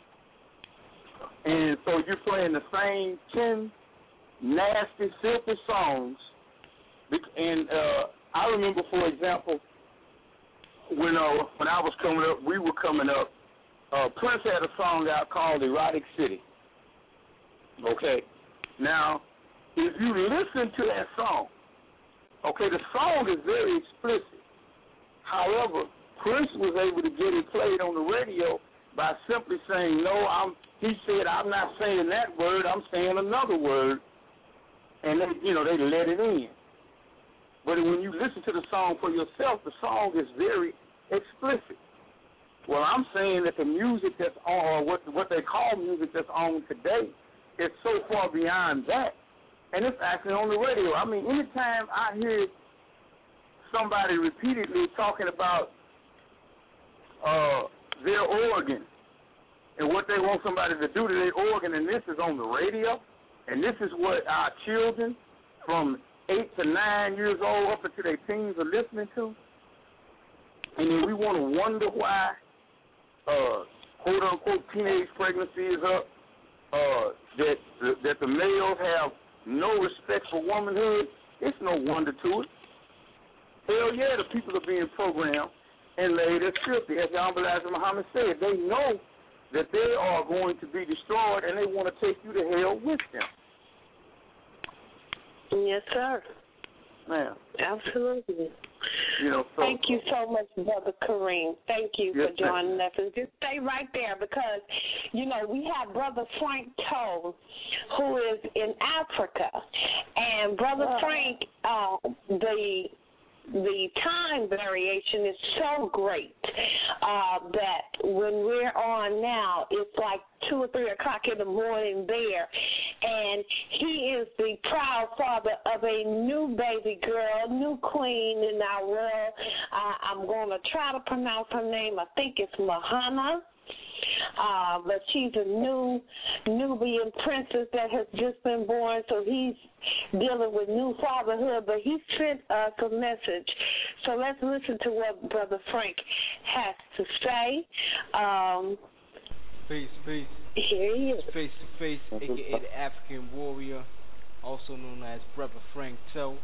Speaker 8: and so you're playing the same 10 nasty, filthy songs, and I remember, for example, when I was coming up, we were coming up, Prince had a song out called Erotic City. Okay. Now, if you listen to that song, okay, the song is very explicit. However, Prince was able to get it played on the radio by simply saying, he said, I'm not saying that word, I'm saying another word. And they let it in. But when you listen to the song for yourself, the song is very explicit. Well, I'm saying that the music that's on, or what they call music that's on today, is so far beyond that. And it's actually on the radio. I mean, anytime I hear somebody repeatedly talking about their organ and what they want somebody to do to their organ, and this is on the radio, and this is what our children from 8 to 9 years old up until their teens are listening to, and then we want to wonder why quote-unquote teenage pregnancy is up, that the males have no respect for womanhood. It's no wonder to it. Hell yeah, the people are being programmed and laid as filthy. As the Honorable Elijah Muhammad said, they know that they are going to be destroyed, and they want to take you to hell with them.
Speaker 5: Yes, sir.
Speaker 8: Ma'am.
Speaker 5: Absolutely.
Speaker 8: Thank
Speaker 5: you so much, Brother Kareem. Thank you for joining us. And just stay right there because, we have Brother Frank Toe, who is in Africa. And Brother Frank, the time variation is so great that when we're on now, it's like 2 or 3 o'clock in the morning there. And he is the proud father of a new baby girl, new queen in our world. I'm going to try to pronounce her name. I think it's Mahana. But she's a Nubian princess that has just been born, so he's dealing with new fatherhood, but he sent us a message. So let's listen to what Brother Frank has to say.
Speaker 9: Peace.
Speaker 5: Here he is.
Speaker 9: Face to face, a.k.a. the African warrior, also known as Brother Frank Toe.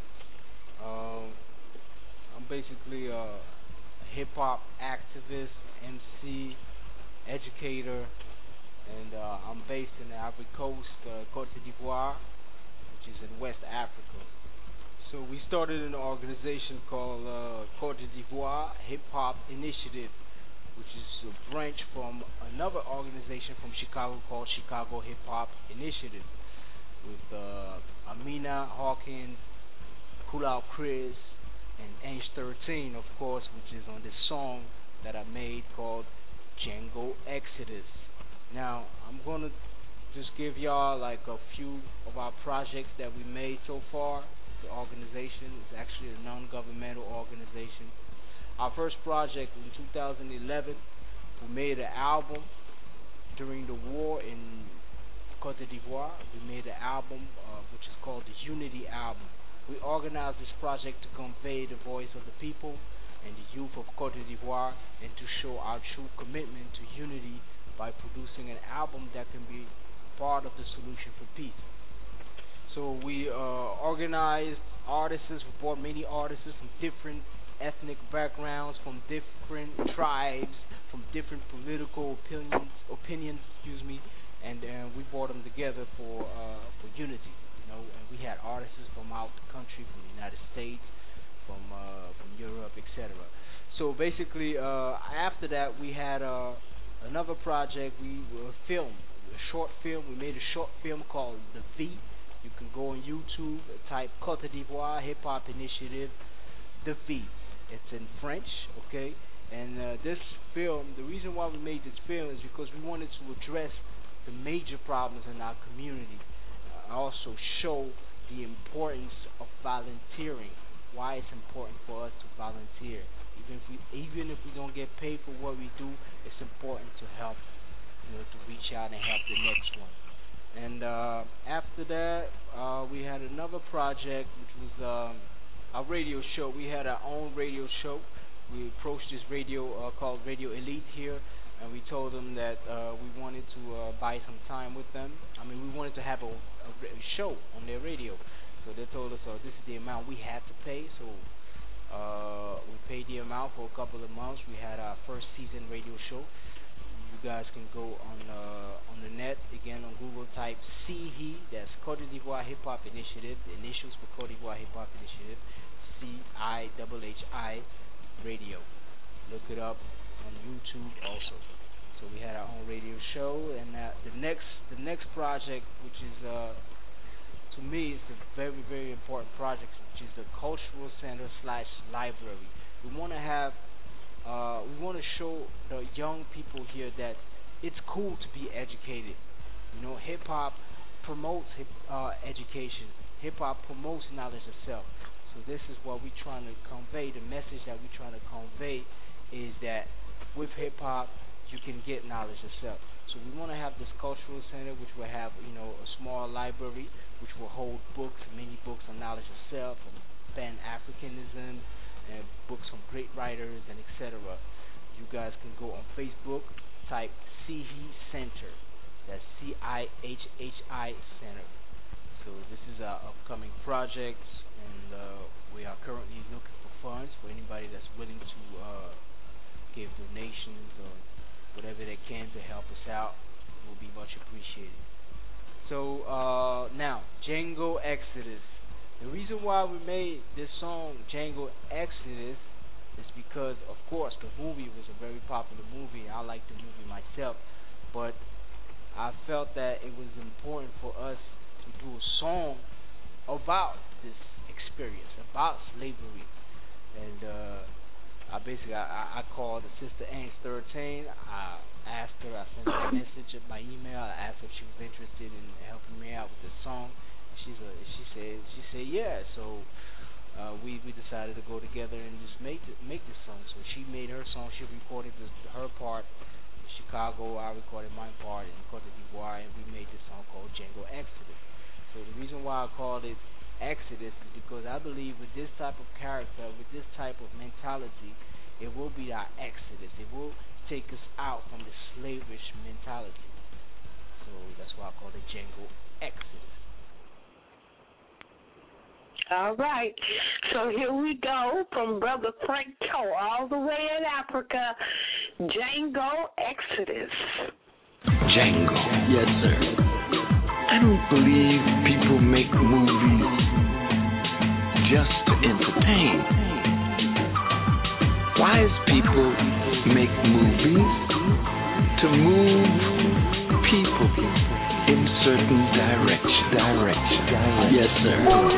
Speaker 9: I'm basically a hip-hop activist, MC, educator, and I'm based in the Ivory Coast, Côte d'Ivoire, which is in West Africa. So we started an organization called Côte d'Ivoire Hip Hop Initiative, which is a branch from another organization from Chicago called Chicago Hip Hop Initiative, with Amina Hawkins, Kulal Chris, and Ange 13, of course, which is on this song that I made called Django Exodus. Now, I'm going to just give y'all like a few of our projects that we made so far. The organization is actually a non-governmental organization. Our first project in 2011, we made an album during the war in Côte d'Ivoire. We made an album which is called the Unity Album. We organized this project to convey the voice of the people and the youth of Côte d'Ivoire and to show our true commitment to unity by producing an album that can be part of the solution for peace. So we organized artists, we brought many artists from different ethnic backgrounds, from different tribes, from different political opinions, and we brought them together for unity, and we had artists from out the country, from the United States, from Europe, etc. So basically, after that, we had another project. We filmed a short film. We made a short film called The V. You can go on YouTube, type Côte d'Ivoire Hip Hop Initiative, The V. It's in French, okay? And this film, the reason why we made this film is because we wanted to address the major problems in our community. Also show the importance of volunteering why it's important for us to volunteer. Even if we don't get paid for what we do, it's important to help, to reach out and help the next one. And after that, we had another project, which was a radio show. We had our own radio show. We approached this radio called Radio Elite here, and we told them that we wanted to buy some time with them. I mean, we wanted to have a show on their radio. So they told us, this is the amount we had to pay. So we paid the amount for a couple of months. We had our first season radio show. You guys can go on the net, again on Google, type CHI, that's Cote d'Ivoire Hip Hop Initiative, the initials for Cote d'Ivoire Hip Hop Initiative, CIHI Radio. Look it up on YouTube also. So we had our own radio show, and the next project, which is to me is a very, very important project, which is the Cultural Center / Library. We want to show the young people here that it's cool to be educated. Hip hop promotes education. Hip hop promotes knowledge of self. So this is what we're trying to convey. The message that we're trying to convey is that with hip hop, you can get knowledge of self. So we want to have this cultural center, which will have, a small library, which will hold books, many books on knowledge of self, on Pan-Africanism, and books from great writers, and etc. You guys can go on Facebook, type CHI Center. That's CIHHI Center. So this is our upcoming project, and we are currently looking for funds for anybody that's willing to give donations or whatever they can to help us out. It will be much appreciated. So now, Django Exodus. The reason why we made this song, Django Exodus, is because, of course, the movie was a very popular movie. I like the movie myself, but I felt that it was important for us to do a song about this experience, about slavery. And I called the sister Angst 13. I asked her, I sent her a message by email. I asked her if she was interested in helping me out with this song. She said yeah. So we decided to go together and just make this song. So she made her song. She recorded her part in Chicago. I recorded my part in Cote d'Ivoire, and we made this song called Django Exodus. So the reason why I called it Exodus is because I believe with this type of character, with this type of mentality, it will be our exodus. It will take us out from the slavish mentality. So that's why I call it Django Exodus.
Speaker 5: All right. So here we go from Brother Franco all the way in Africa. Django Exodus.
Speaker 10: Django. Yes, sir. I don't believe people make movies just to entertain. Wise people make movies to move people in certain direction. Yes, sir.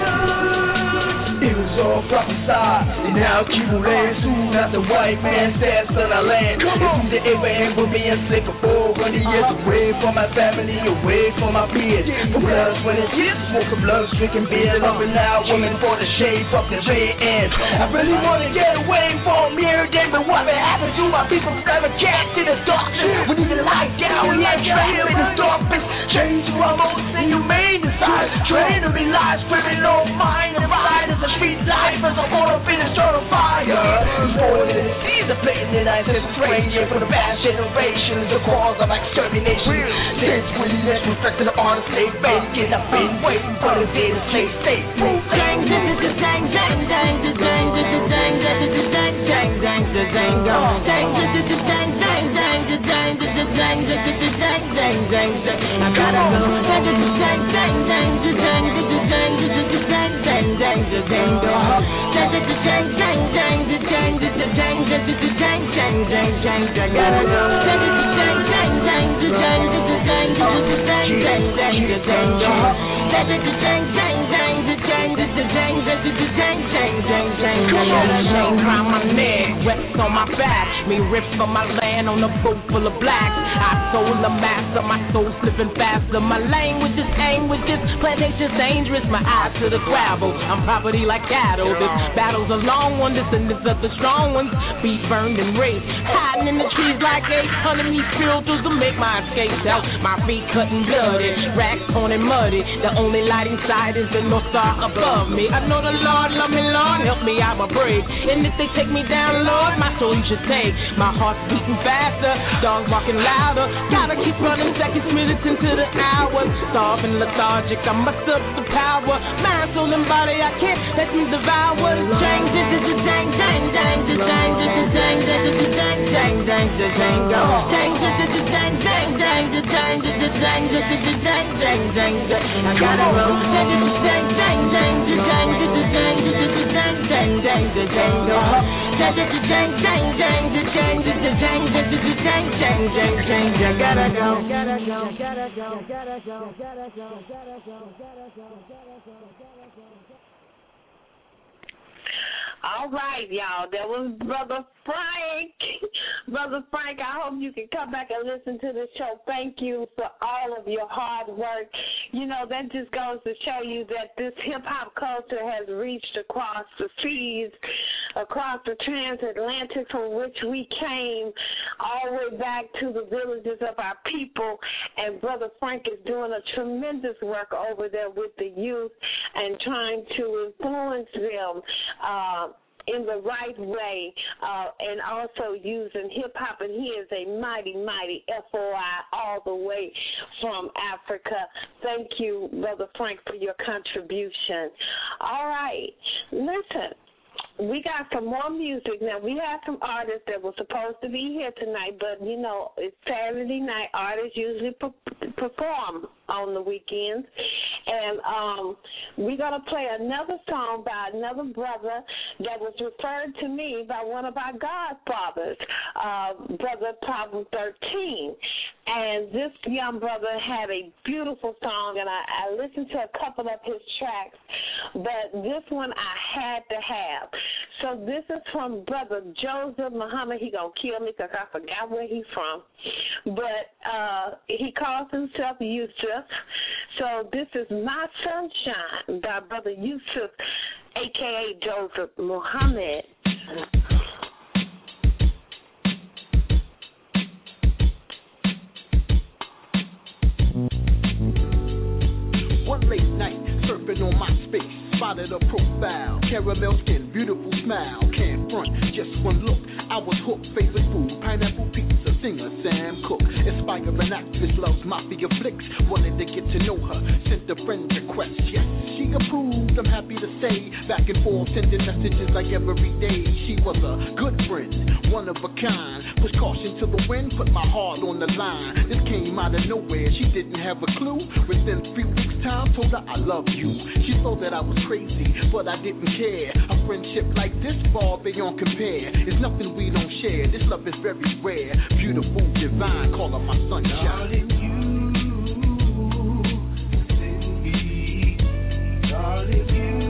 Speaker 4: It was all prophesied, and now Cuban land soon after white man said, son, I land. It's either Abraham with me and slip for 100 years away from my family, away from my peers. For blood, sweat, and tears, smoking blood, stricken beer, loving loud women for the shape of the red ends. I really want to get away from here, then, but what happened to my people forever cast in the darkness? We need to lie down, we ain't trapped in the darkness. Change who I'm most inhumane inside. Train to be lies, criminal mind, and ride as a street life as I want to finish on a fire. It's more than a season, blatant and I said strange. For the past generations, the cause of extermination. Since when disrespected the art of slave making, I've been waiting for the day the slave state. Dang, dang, dang, dang, dang, dang, dang, dang, dang, dang, dang, dang, dang, go. Dang, dang, dang, dang, dang, dang, dang, dang, dang, dang, dang, dang. I gotta go. Dang, dang, dang, dang, dang, dang, dang, dang, dang, dang, dang, dang, go. Dang, dang, dang, dang, dang, dang, dang, dang, dang, dang, dang, I gotta go. Dang, dang, dang, dang, dang, dang, dang, dang, dang, dang, dang, go. Chains round my neck, reps on my back. Me rips for my land on a boat full of blacks. I sold the master, my soul slipping faster. My language is anguishes, plantation's dangerous. My eyes to the gravel, I'm property like cattle. This battle's a long one, descendants of the strong ones. Beat burned and raped, hiding in the trees like 800 me spirituals to make my escape out. My feet cut and bloody, racks torn and muddy. The only light inside is the North Star above me. I know the Lord love me, Lord, help me, I'm a brave. And if they take me down, Lord, my soul you should take. My heart's beating faster, dogs barking louder. Gotta keep running seconds, minutes into the hours. Soft and lethargic, I must up the power. Mind, soul, and body, I can't let them devour. Jang, jang, jang, jang, jang, jang, jang, jang, jang, jang, jang, jang, go. Jang, jang, jang, jang, jang, jang, jang, jang, jang, jang, jang. I gotta roll. Jang, jang, jang, jang, jang, jang, jang, jang, jang, jang, go. Jang, jang, jang, jang, jang, jang, jang, jang, jang, jang. Gotta go. Gotta go. Gotta go. Gotta go. Gotta go. Gotta go. Gotta go.
Speaker 5: All right, y'all. That was Brother Frank. Brother Frank, I hope you can come back and listen to the show. Thank you for all of your hard work. You know, that just goes to show you that this hip-hop culture has reached across the seas, across the transatlantic from which we came, all the way back to the villages of our people. And Brother Frank is doing a tremendous work over there with the youth and trying to influence them in the right way, and also using hip-hop, and he is a mighty, mighty FOI all the way from Africa. Thank you, Brother Frank, for your contribution. All right, listen. We got some more music. Now, we have some artists that were supposed to be here tonight, but, you know, it's Saturday night. Artists usually perform on the weekends. And we're going to play another song by another brother that was referred to me by one of our godfathers, Brother Problem 13. And this young brother had a beautiful song, and I listened to a couple of his tracks, but this one I had to have. So this is from Brother Joseph Muhammad. He gonna kill me because I forgot where he's from. But he calls himself Yusuf. So this is My Sunshine by Brother Yusuf, a.k.a. Joseph Muhammad.
Speaker 11: One late night, surfing on my space, spotted a profile, caramel skin, beautiful smile, can't front, just one look, I was hooked, favorite food, pineapple pizza, singer Sam Cooke, inspired an actress, loves mafia flicks, wanted to get to know her, sent a friend request, yes, she approved, I'm happy to say, back and forth, sending messages like every day, she was a good friend, one of a kind, push caution to the wind, put my heart on the line, this came out of nowhere, she didn't have a clue, within 3 weeks time, told her I love you, she thought that I was crazy, but I didn't care, a friendship like this far beyond compare, it's nothing we don't share, this love is very rare, beautiful, divine, call her my sunshine. Darling,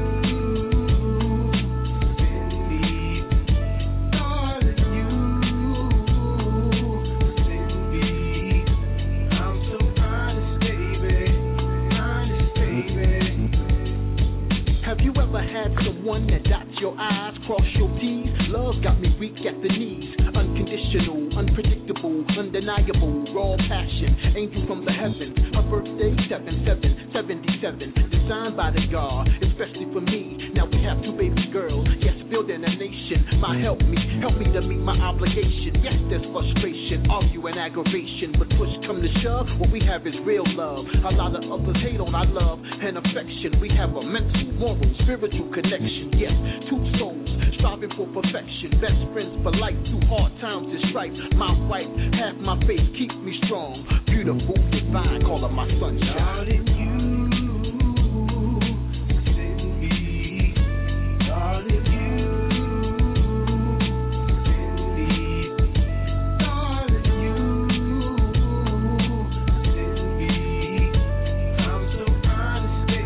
Speaker 11: had someone that dots your I's, cross your T's. Love got me weak at the knees. Unconditional, unpredictable, undeniable, raw passion. Angel from the heavens. Her birthday 7777. Designed by the God, especially for me. Now we have 2 baby girls. Yes, building a nation. Help me to meet my obligation. Yes, there's frustration, argue and aggravation, but push come to shove, what we have is real love. A lot of others hate on our love and affection. We have a mental, moral, spiritual connection. Yes, 2 souls striving for perfection. Best friends for life through hard times and strife. My wife, half my faith, keep me strong. Beautiful, divine, call her my sunshine. Darling, you send me, darling, you. Honest, baby.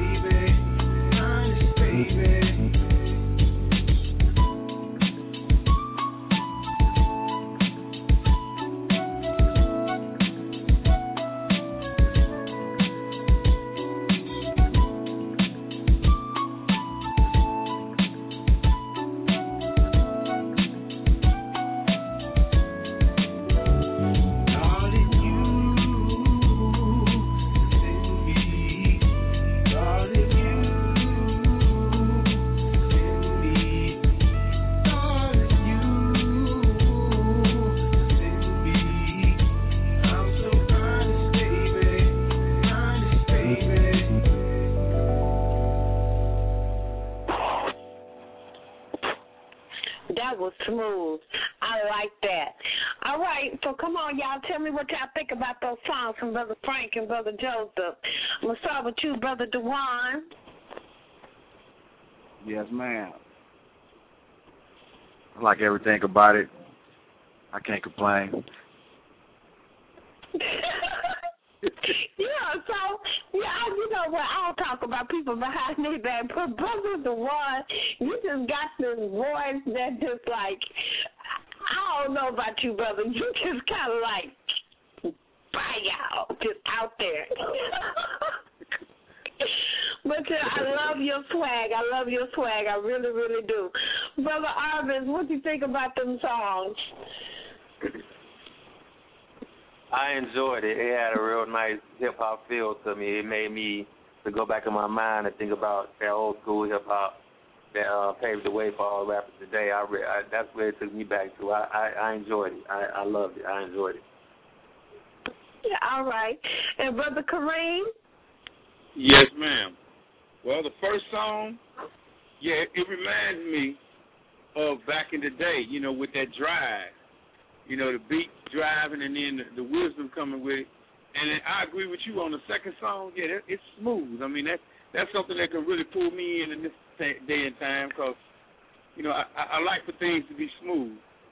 Speaker 5: that. All right, so come on, y'all. Tell me what y'all think about those songs from Brother Frank and Brother Joseph. I'm going to start with you, Brother DeJuan.
Speaker 1: Yes, ma'am. I like everything about it. I can't complain.
Speaker 5: Yeah, so, yeah, you know what, I don't talk about people behind me back, but Brother DeJuan, you just got this voice that just like, I don't know about you, brother, you just kind of like, bang out, just out there. But I love your swag. I really, really do. Brother Arvin, what do you think about them songs?
Speaker 7: I enjoyed it. It had a real nice hip-hop feel to me. It made me to go back in my mind and think about that old school hip-hop that paved the way for all rappers today. That's where it took me back to. I enjoyed it. I loved it. I enjoyed it.
Speaker 5: Yeah, all right. And Brother Kareem?
Speaker 8: Yes, ma'am. Well, the first song, yeah, it reminds me of back in the day, you know, with that drive. You know, the beat driving and then the wisdom coming with it. And then I agree with you on the second song. Yeah, it's smooth. I mean, that's something that can really pull me in this day and time because, you know, I like for things to be smooth.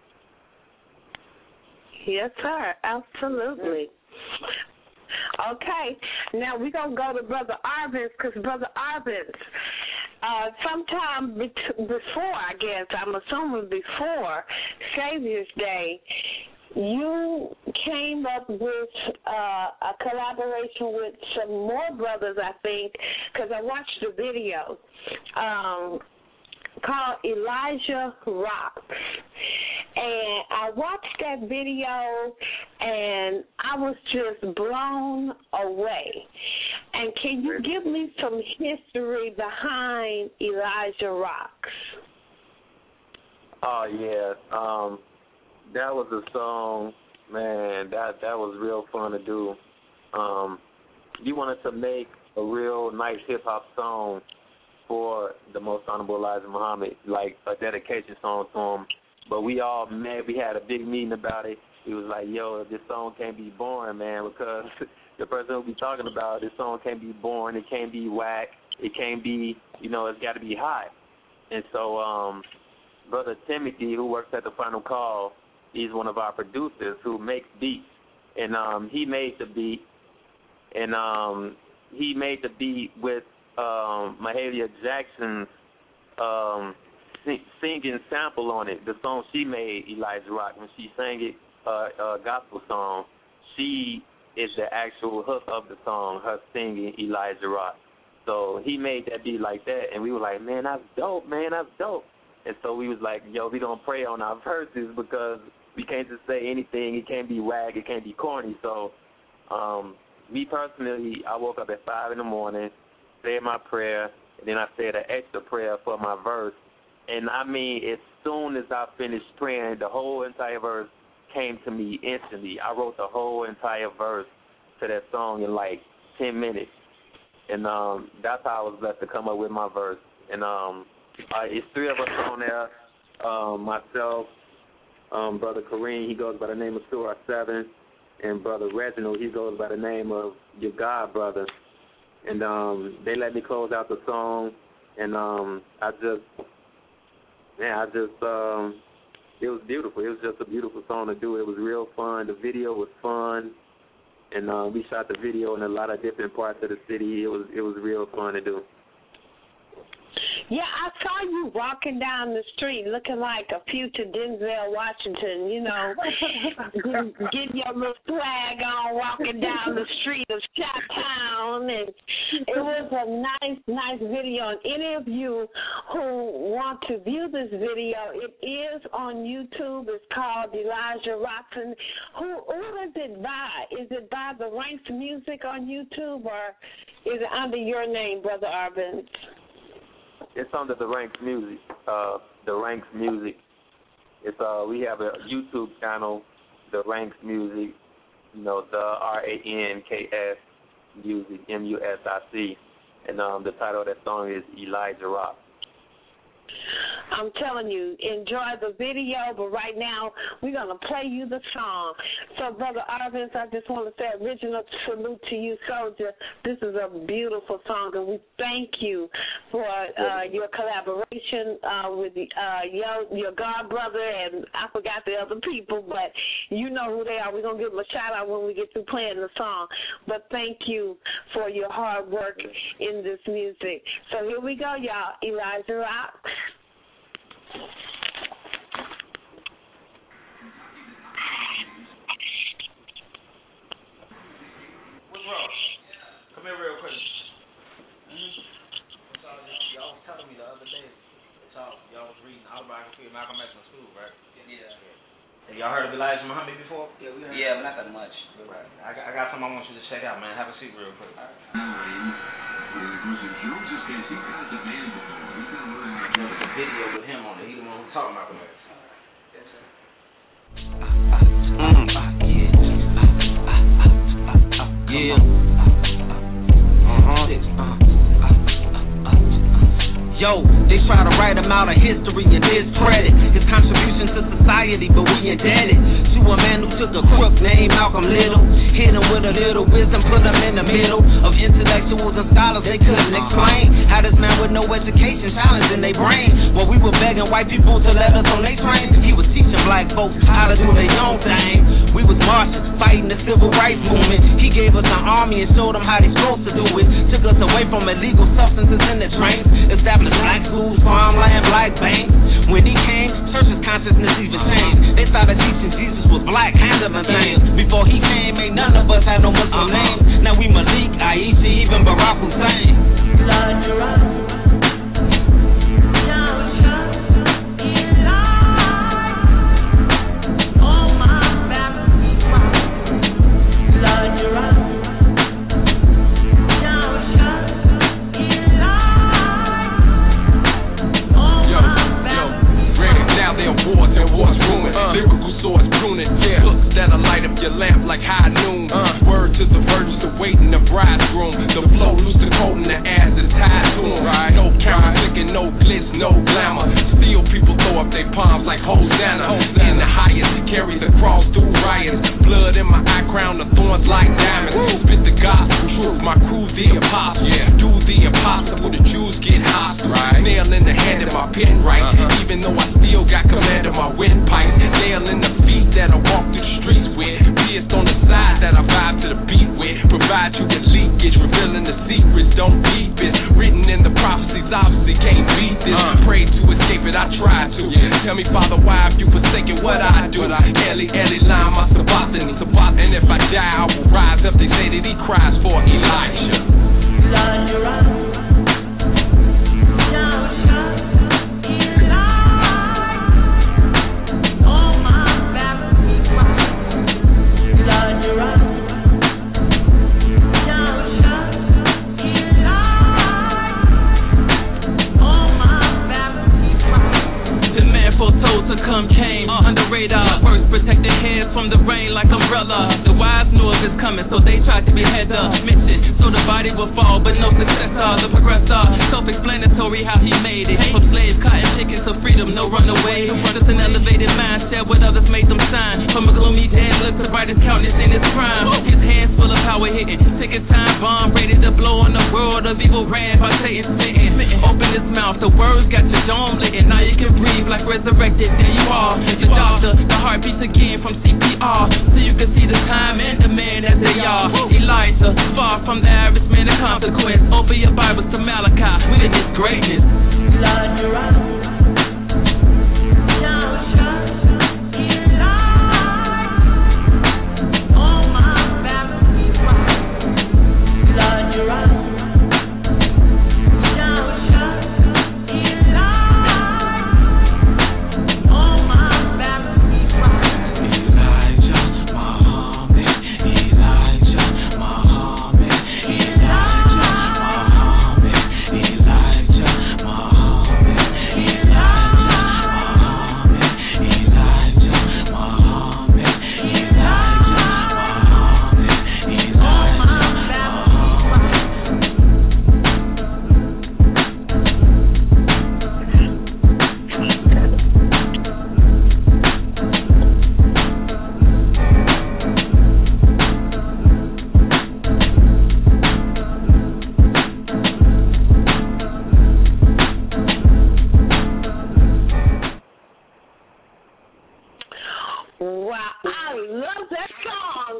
Speaker 5: Yes, sir. Absolutely. Okay. Now we're going to go to Brother Arvin because Brother Arvin, sometime before, I guess, I'm assuming before Savior's Day, you came up with a collaboration with some more brothers, I think, because I watched the video, called Elijah Rocks. And I watched that video, and I was just blown away. And can you give me some history behind Elijah Rocks?
Speaker 7: Oh, yeah. That was a song, man, that was real fun to do. You wanted to make a real nice hip-hop song for the Most Honorable Elijah Muhammad, like a dedication song to him. But we all met. We had a big meeting about it. It was like, yo, this song can't be boring, man, because the person who be talking about this song can't be boring. It can't be whack. It can't be, you know, it's got to be hot. And so Brother Timothy, who works at the Final Call, he's one of our producers who makes beats. And he made the beat. And he made the beat with Mahalia Jackson's singing sample on it. The song she made, Elijah Rock, when she sang it, a gospel song, she is the actual hook of the song, her singing Elijah Rock. So he made that beat like that, and we were like, man, that's dope, man, that's dope. And so we was like, yo, we gonna pray on our verses because we can't just say anything. It can't be wag, it can't be corny. So me personally, I woke up at 5 in the morning, said my prayer, and then I said an extra prayer for my verse. And, I mean, as soon as I finished praying, the whole entire verse came to me instantly. I wrote the whole entire verse to that song in, like, 10 minutes. And that's how I was blessed to come up with my verse. And it's 3 of us on there, myself, Brother Kareem, he goes by the name of Surah 7, and Brother Reginald, he goes by the name of Your God Brother. And they let me close out the song, and it was beautiful. It was just a beautiful song to do. It was real fun. The video was fun, and we shot the video in a lot of different parts of the city. It was real fun to do.
Speaker 5: Yeah, I saw you walking down the street looking like a future Denzel Washington, you know, getting your little swag on, walking down the street of Chi-Town, and it was a nice video. And any of you who want to view this video, it is on YouTube. It's called Elijah Rocks. And who is it by? Is it by The Ranks Music on YouTube, or is it under your name, Brother Arvin?
Speaker 7: It's under The Ranks Music. The Ranks Music. It's we have a YouTube channel, The Ranks Music. You know, the RANKS Music, MUSIC, and the title of that song is Elijah Rock.
Speaker 5: I'm telling you, enjoy the video, but right now we're going to play you the song. So, Brother Arvin, I just want to say original salute to you, Soldier. This is a beautiful song, and we thank you for your collaboration with your God brother, and I forgot the other people, but you know who they are. We're going to give them a shout-out when we get through playing the song. But thank you for your hard work in this music. So here we go, y'all. Elijah Rock.
Speaker 12: What's wrong? Come here real quick. Y'all was telling me the other day, y'all was reading autobiography of Malcolm X in school, right? Yeah. Have y'all heard of Elijah Muhammad before? Yeah, we heard. Yeah, but not that much. Right. I got something I want you to check out, man. Have a seat real quick. There's a video with him on it. He's the one who's talking about Malcolm X. Yes, sir. Yeah. Yo, they try to write him out of history and discredit his contribution to society, but we indebted to a man who took a crook named Malcolm Little, hit him with a little wisdom, put him in the middle of intellectuals and scholars. They couldn't explain how this man with no education challenging their brain. While we were begging white people to let us on their train, he was teaching black folks how to do their own thing. We was marching, fighting the civil rights movement. He gave us an army and showed them how they supposed to do it. Took us away from illegal substances in the trains, established black schools, farmland, black banks. When he came, church's consciousness even changed. They started teaching Jesus was black, handling things. Before he came, ain't none of us had no Muslim names. Now we Malik, Aisha, even Barack Hussein. Lord, you're right. Lyrical swords pruning, hooks that'll light up your lamp like high noon. Word to the virgins awaiting the bridegroom. The flow loose and cold in the ass is tied to him. No camera clicking, no glitz, no glamour. Still people throw up their palms like Hosanna. In the highest, he carries the cross through riots. Blood in my eye crown, the thorns like diamonds. Spit the gospel truth, my crew's the apostle. Do the impossible, the Jews get hostile. Nail in the head of my pen right. Even though I still got command of my windpipe. Nail in the feet that I walk through the streets with. Pierced on the side that I vibe to the beat with. Provide you with leakage, revealing the secrets, don't keep it. Written in the prophecies, obviously can't beat this. Pray to escape it, I try to. Tell me, Father, why have you forsaken what I do? Eli, Eli, lama, sabachthani. And if I die, I will rise up. They say that he cries for Elijah. Lord, you're right. To come came under radar. First protect their heads from the rain like umbrella. The wise knew of his coming, so they tried to behead the mission. So the body would fall, but no successor. The progressor, self-explanatory how he made it. From slaves, cotton pickings to freedom, no runaway. Just an elevated mindset, what others made them shine. From a gloomy dead look to brightest countenance in his prime. His hands full of power hitting, taking time bomb ready to blow on the world of evil ran by Satan spitting. Open his mouth, the words got your dome lit, and now you can breathe like resurrected. There you are, your doctor, the heart beats again from CPR, so you can see the time and the man as they are. Elijah, far from the average man of consequence. Open your Bibles to Malachi, witness greatness. Lord, you're right.
Speaker 5: love that song.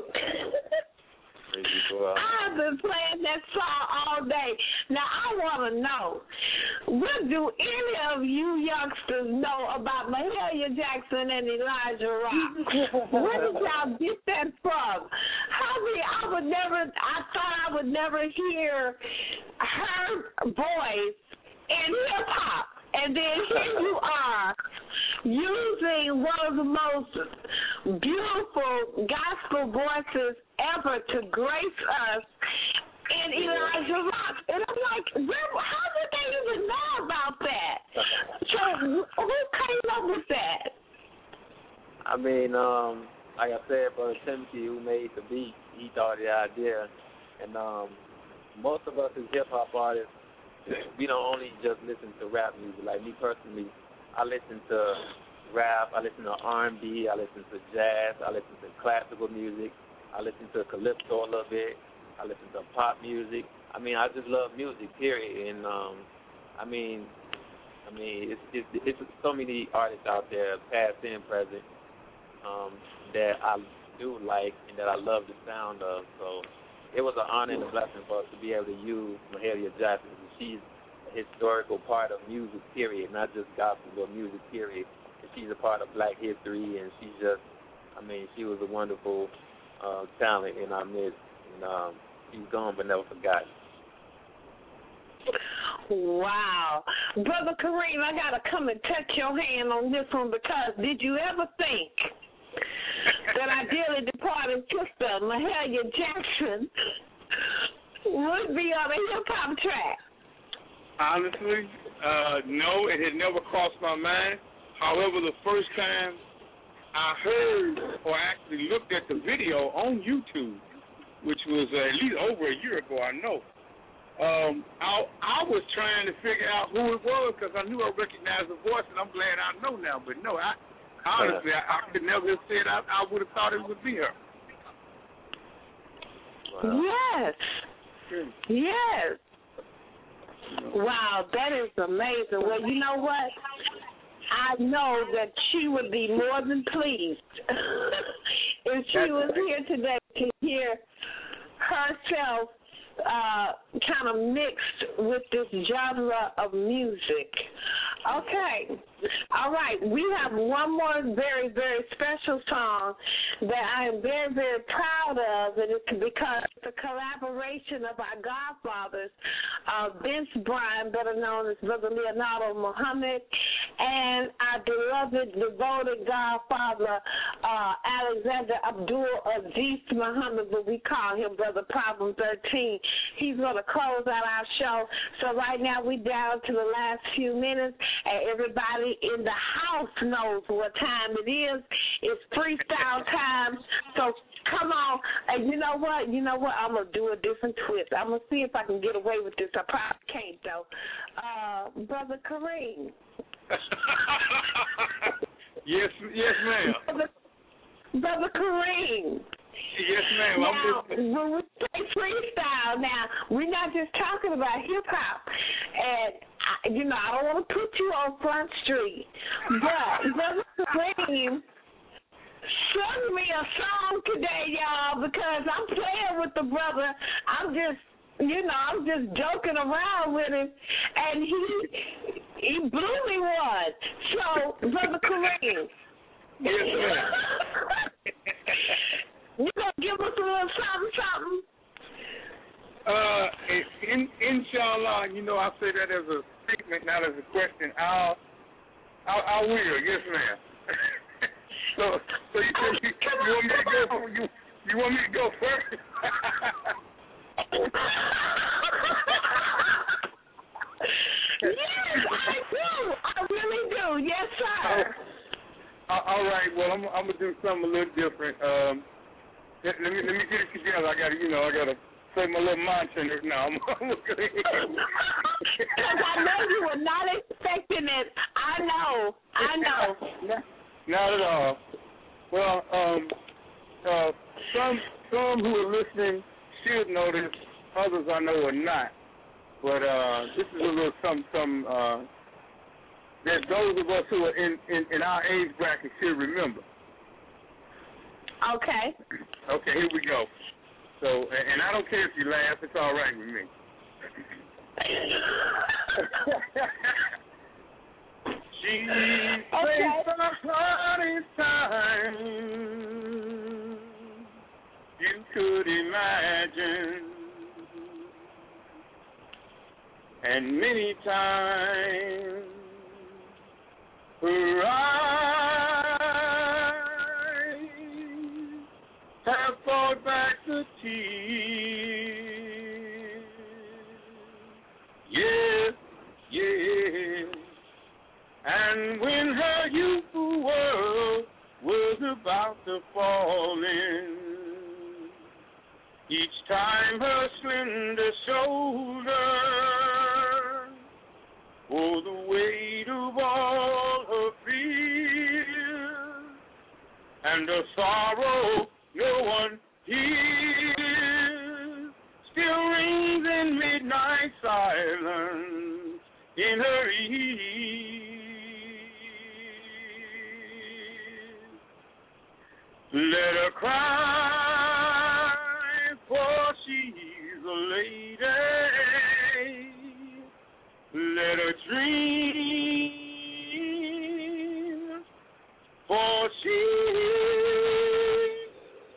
Speaker 5: I've been playing that song all day. Now, I want to know, what do any of you youngsters know about Mahalia Jackson and Elijah Rock? Where did y'all get that from? I thought I would never hear her voice in hip-hop. And then here you are, using one of the most beautiful gospel voices ever to grace us in Elijah Rock. And I'm like, how did they even know about that? So who came up with that?
Speaker 7: I mean, like I said, Brother Timothy, who made the beat, he thought of the idea. And most of us as hip-hop artists, we don't only just listen to rap music. Like me personally, I listen to rap, I listen to R&B, I listen to jazz, I listen to classical music, I listen to calypso a little bit, I listen to pop music. I mean, I just love music, period. And I mean, it's so many artists out there, past and present, that I do like and that I love the sound of. So it was an honor and a blessing for us to be able to use Mahalia Jackson. She's a historical part of music, period, not just gospel, but music, period. And she's a part of Black history, and she's just, she was a wonderful talent in our midst. And she's gone but never forgotten.
Speaker 5: Wow. Brother Kareem, I got to come and touch your hand on this one, because did you ever think that our dearly departed sister, Mahalia Jackson, would be on a hip-hop track?
Speaker 8: Honestly, no, it had never crossed my mind. However, the first time I heard or actually looked at the video on YouTube, which was at least over a year ago, I know, I was trying to figure out who it was, because I knew I recognized the voice, and I'm glad I know now. But no, honestly, I could never have said I would have thought it would be her.
Speaker 5: Wow. Yes. Yes. Wow, that is amazing. Well, you know what? I know that she would be more than pleased if she was here today to hear herself kind of mixed with this genre of music. Okay. All right. We have one more very, very special song that I am very, very proud of, and it's because it's a collaboration of our godfathers, Vince Bryan, better known as Brother Leonardo Muhammad, and our beloved, devoted godfather, Alexander Abdul Aziz Muhammad, but we call him Brother Problem 13. He's going to close out our show. So right now we down to the last few minutes, and everybody in the house knows what time it is. It's freestyle time. So come on. And you know what? I'm going to do a different twist. I'm going to see if I can get away with this. I probably can't, though. Brother Kareem.
Speaker 8: Yes, ma'am.
Speaker 5: Brother Kareem.
Speaker 8: Yes, ma'am.
Speaker 5: Now, when we say freestyle, now, we're not just talking about hip-hop. And, I don't want to put you on Front Street. But, Brother Kareem, sing me a song today, y'all, because I'm playing with the brother. I'm just joking around with him. And he blew me one. So, Brother Kareem.
Speaker 8: Yes, ma'am.
Speaker 5: You gonna give us a little something?
Speaker 8: Inshallah, I say that as a statement, not as a question. I will, yes, ma'am. so you want me to go first?
Speaker 5: Yes, I do. I really do. Yes, sir.
Speaker 8: All right. Well, I'm gonna do something a little different. Let me get it together. I gotta say my little mantra now. Because
Speaker 5: I know you were not expecting it. I know.
Speaker 8: Not at all. Well, some who are listening should know this. Others I know are not. But this is a little something that those of us who are in our age bracket should remember.
Speaker 5: Okay.
Speaker 8: Okay, here we go. So, and I don't care if you laugh. It's all right with me. She faced the hardest time you could imagine, and many times her eyes have fought back the tears. Yes, yes. And when her youthful world was about to fall in, each time her slender shoulder bore the weight of all her fears, and a sorrow no one hears still rings in midnight silence in her ears. Let her cry, for she's a lady. Let her dream, for she's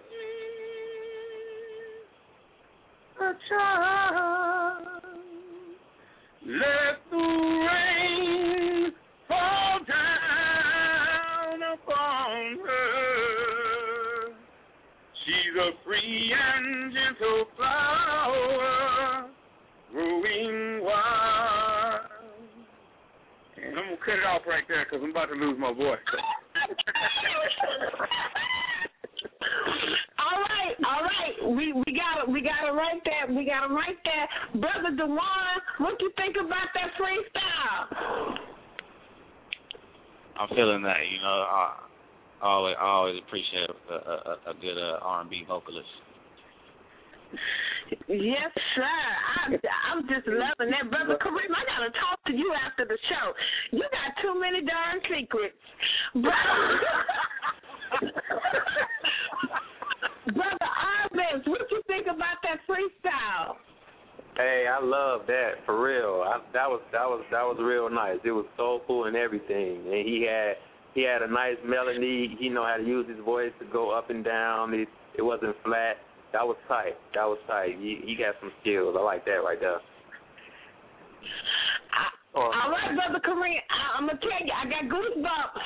Speaker 8: a child. Let the rain fall down upon her. She's a free and gentle flower growing wild. And I'm going to cut it off right there because I'm about to lose my voice.
Speaker 5: All right. We got it right there. We got it right there. Brother DeJuan, what you think about that freestyle?
Speaker 1: I'm feeling that. You know, I always appreciate a good R&B vocalist.
Speaker 5: Yes, sir. I'm just loving that. Brother Kareem, I got to talk to you after the show. You got too many darn secrets. Brother Arvis, what you think about that freestyle?
Speaker 7: Hey, I love that, for real. That was real nice. It was soulful and everything. And he had a nice melody. He know how to use his voice to go up and down. It wasn't flat. That was tight. He got some skills. I like that right there.
Speaker 5: All right, Brother Kareem, I'm going to tell you, I got goosebumps.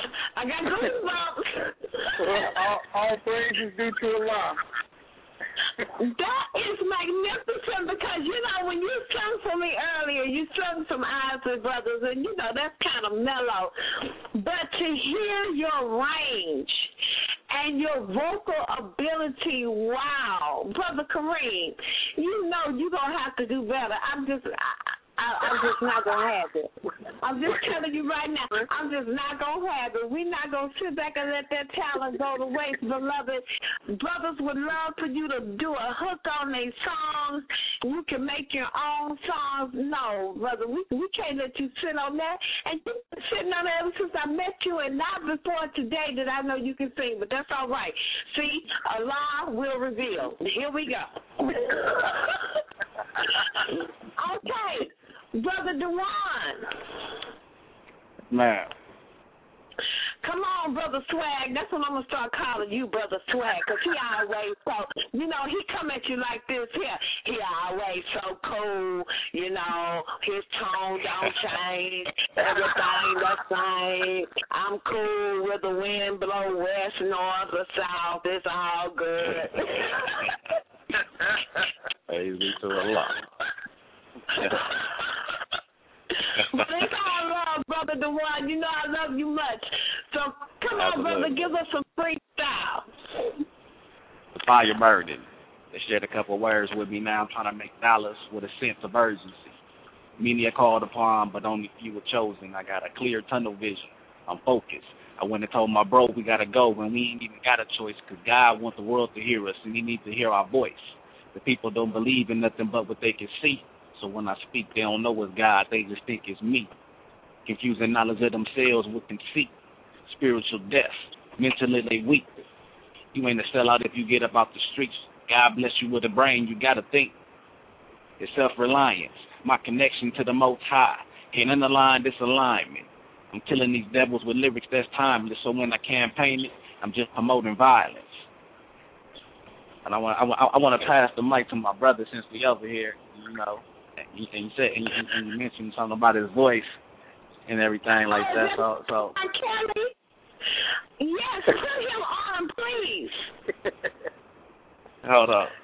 Speaker 8: All praises due to Allah.
Speaker 5: That is magnificent because, you know, when you sung for me earlier, you sung some Isley Brothers, and, you know, that's kind of mellow. But to hear your range and your vocal ability, wow. Brother Kareem, you know you're going to have to do better. I'm just not going to have it. I'm just telling you right now, I'm just not going to have it. We're not going to sit back and let that talent go to waste, beloved. Brothers would love for you to do a hook on their songs. You can make your own songs. No, brother, we can't let you sit on that. And you've been sitting on that ever since I met you, and not before today that I know you can sing, but that's all right. See, Allah will reveal. Here we go. Okay. Brother DeJuan.
Speaker 1: Man.
Speaker 5: Come on, Brother Swag. That's what I'm going to start calling you, Brother Swag, because he always so, you know, he come at you like this here. He always so cool, you know, his tone don't change, everything the same. I'm cool whether the wind blow west, north, or south. It's all good.
Speaker 1: Praise be to Allah.
Speaker 5: Thank all love, Brother DeJuan. You know I love you much. So come on, brother, give us some freestyle.
Speaker 1: The fire burning. They shared a couple of words with me now. I'm trying to make dollars with a sense of urgency. Many are called upon, but only few are chosen. I got a clear tunnel vision. I'm focused. I went and told my bro we got to go when we ain't even got a choice because God wants the world to hear us, and he needs to hear our voice. The people don't believe in nothing but what they can see. So when I speak, they don't know it's God. They just think it's me. Confusing knowledge of themselves with conceit. Spiritual death. Mentally they weak. You ain't a sellout if you get up out the streets. God bless you with a brain, you gotta think. It's self-reliance, my connection to the Most High. Can't underline this alignment. I'm killing these devils with lyrics that's timeless, so when I campaign it, I'm just promoting violence. And I want to pass the mic to my brother since we over here, you know. And you mentioned something about his voice and everything like that. So
Speaker 5: Kelly, yes, put him on, please.
Speaker 13: Hold up.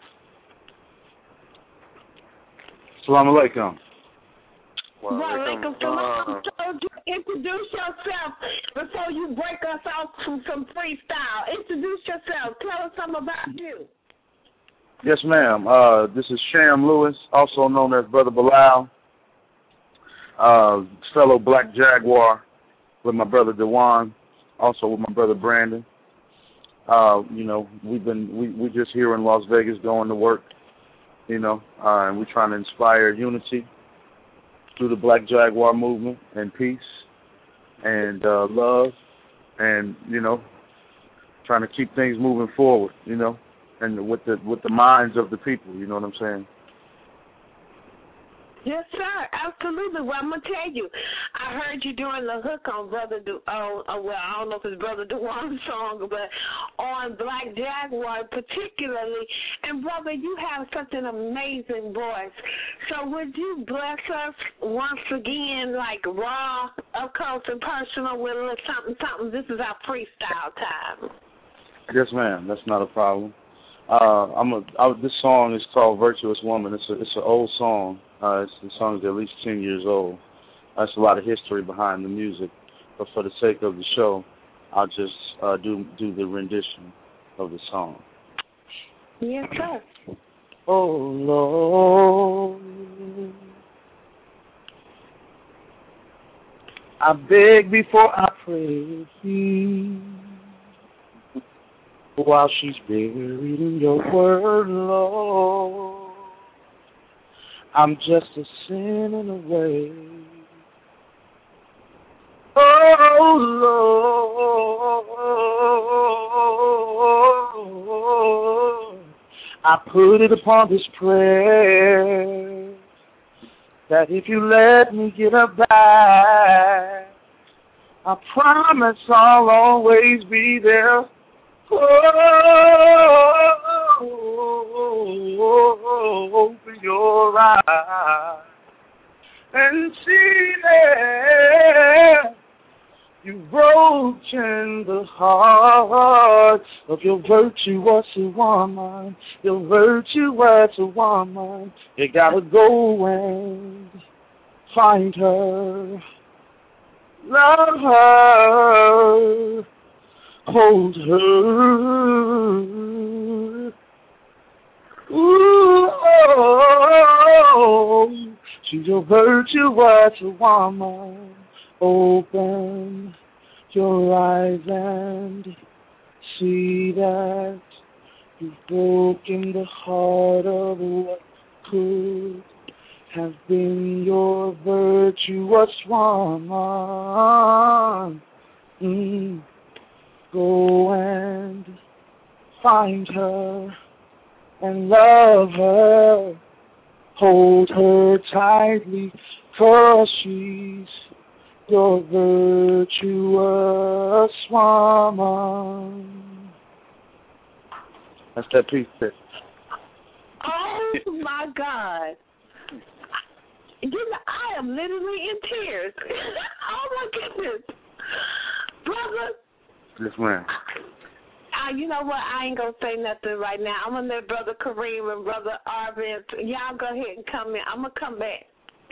Speaker 13: Assalamu alaikum.
Speaker 5: Walaikum salam. So introduce yourself before you break us off from some freestyle. Introduce yourself. Tell us something about you.
Speaker 13: Yes, ma'am. This is Sham Lewis, also known as Brother Bilal, fellow Black Jaguar with my brother Dewan, also with my brother Brandon. You know, we just here in Las Vegas going to work, you know, and we're trying to inspire unity through the Black Jaguar movement and peace and love, and you know, trying to keep things moving forward, you know, and with the minds of the people. You know what I'm saying?
Speaker 5: Yes, sir. Absolutely. Well, I'm going to tell you, I heard you doing the hook on well, I don't know if it's Brother Dewan's song, but on Black Jaguar particularly. And, brother, you have such an amazing voice. So would you bless us once again, like raw, up close and personal with a little something? This is our freestyle time.
Speaker 13: Yes, ma'am. That's not a problem. This song is called Virtuous Woman. It's an old song. The song is at least 10 years old. There's a lot of history behind the music, but for the sake of the show, I'll just do the rendition of the song.
Speaker 5: Yes, sir.
Speaker 13: Oh, Lord, I beg before I pray, while she's buried in your word, Lord. I'm just a sinning away. Oh, Lord, I put it upon this prayer that if you let me get her back, I promise I'll always be there. Open your eyes and see that you've broken the heart of your virtuous woman. Your virtuous woman. You gotta go and find her, love her, hold her. Ooh, oh, she's a virtuous woman. Open your eyes and see that you've broken the heart of what could have been your virtuous woman. Go and find her and love her, hold her tightly, 'cause she's your virtuous woman. That's that piece there.
Speaker 5: Oh, my God. You know, I am literally in tears. Oh, my goodness. Brother.
Speaker 13: Yes, ma'am.
Speaker 5: You know what? I ain't going to say nothing right now. I'm going to let Brother Kareem and Brother Arvin, y'all go ahead and come in. I'm going to come back.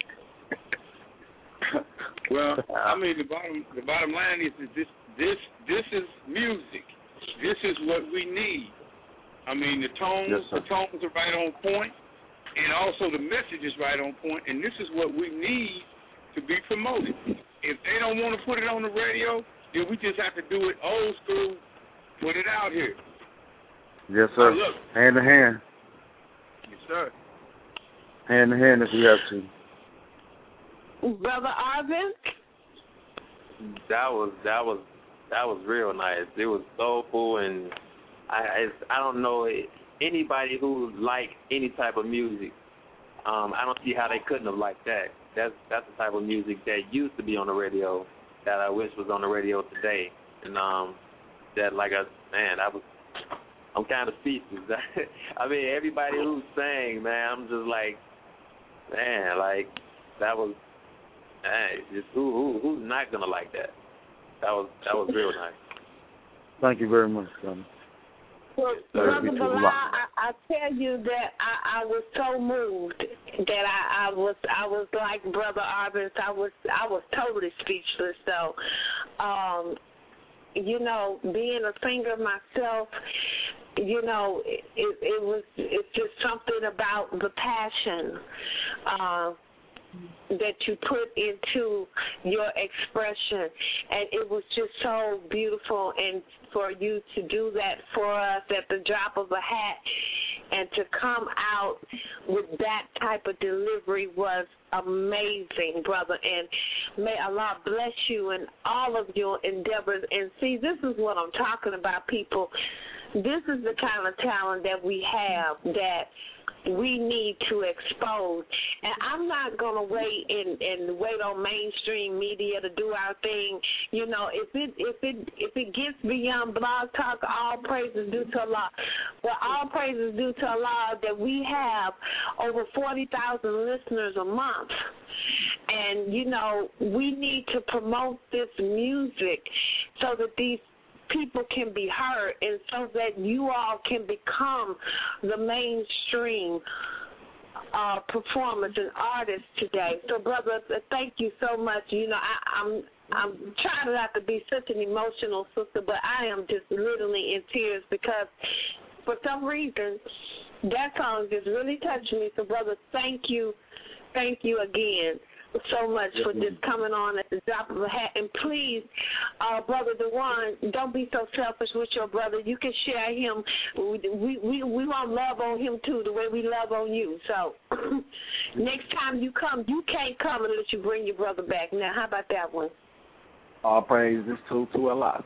Speaker 8: Well, I mean, the bottom line is that this is music. This is what we need. I mean, the tones are right on point, and also the message is right on point, and this is what we need to be promoted. If they don't want to put it on the radio, then we just have to do it old school, put it out here.
Speaker 13: Yes, sir.
Speaker 8: Look.
Speaker 13: Hand to hand.
Speaker 8: Yes, sir.
Speaker 13: Hand to hand if we have to.
Speaker 5: Brother Arvin?
Speaker 7: That was real nice. It was soulful, and I don't know anybody who liked any type of music. I don't see how they couldn't have liked that. That's the type of music that used to be on the radio that I wish was on the radio today. And that I'm kind of speechless. I mean, everybody who sang, man, I'm just like, man, like that was, man, just who's not gonna like that? That was real nice.
Speaker 13: Thank you very much, son.
Speaker 5: Well, Brother Bilal, I tell you that I was so moved that I was like Brother Arvin. I was totally speechless. So, you know, being a singer myself, you know, it's just something about the passion that you put into your expression, and it was just so beautiful. And for you to do that for us at the drop of a hat and to come out with that type of delivery was amazing, brother. And may Allah bless you in all of your endeavors. And see, this is what I'm talking about, people. This is the kind of talent that we have that we need to expose. And I'm not going to wait and wait on mainstream media to do our thing. You know, if it gets beyond Blog Talk, all praise is due to Allah. Well, all praise is due to Allah that we have over 40,000 listeners a month. And, you know, we need to promote this music so that these people can be heard, and so that you all can become the mainstream performers and artists today. So, brother, thank you so much. You know, I'm trying not to be such an emotional sister, but I am just literally in tears because for some reason that song just really touched me. So, brother, thank you again so much for just coming on at the drop of a hat. And please, Brother Dewan, don't be so selfish with your brother. You can share him. We want to love on him too, the way we love on you. So next time you come, you can't come unless you bring your brother back. Now, how about that one?
Speaker 1: All praise is to Allah.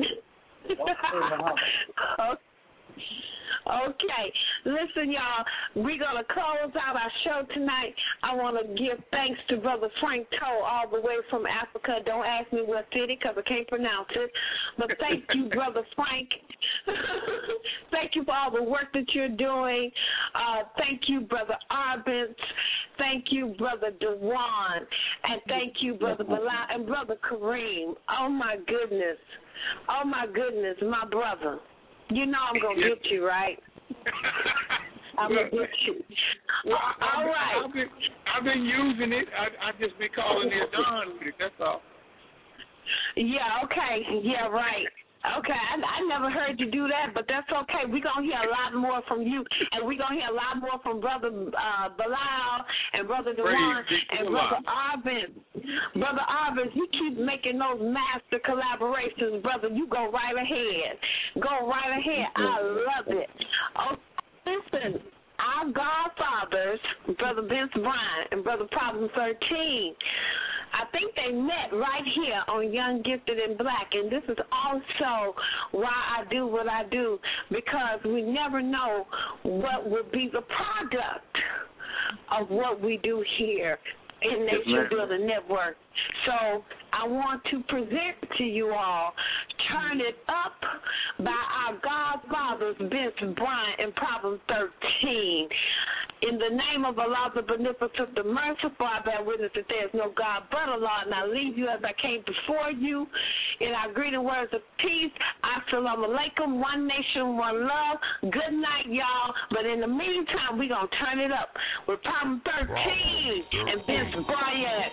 Speaker 5: Okay. Listen, y'all, we're going to close out our show tonight. I want to give thanks to Brother Frank Toe all the way from Africa. Don't ask me what city because I can't pronounce it. But thank you, Brother Frank. Thank you for all the work that you're doing. Thank you, Brother Arbenz. Thank you, Brother Dewan. And thank you, Brother Bilal and Brother Kareem. Oh, my goodness. Oh, my goodness, my brother. You know I'm going to get you, right? I'm going to get you. All right.
Speaker 8: I've been using it. I just be calling it Don with it. That's all.
Speaker 5: Yeah, okay. Yeah, right. Okay, I never heard you do that, but that's okay. We're going to hear a lot more from you, and we're going to hear a lot more from Brother Bilal and Brother Dewan and Brother Arvin. Brother Arvin, you keep making those master collaborations, brother. You go right ahead. Go right ahead. I love it. Okay, listen, our godfathers, Brother Vince Bryant and Brother Problem 13, I think they met right here on Young, Gifted, and Black, and this is also why I do what I do, because we never know what will be the product of what we do here in Nation Building Network. So I want to present to you all Turn It Up by our godfathers, Vince Bryant and Problem 13. In the name of Allah, the Beneficent, the Merciful, I bear witness that there is no God but Allah, and I leave you as I came before you in our greeting words of peace. Assalamu alaikum, one nation, one love. Good night, y'all. But in the meantime, we're going to turn it up with Problem 13 and Vince Bryant.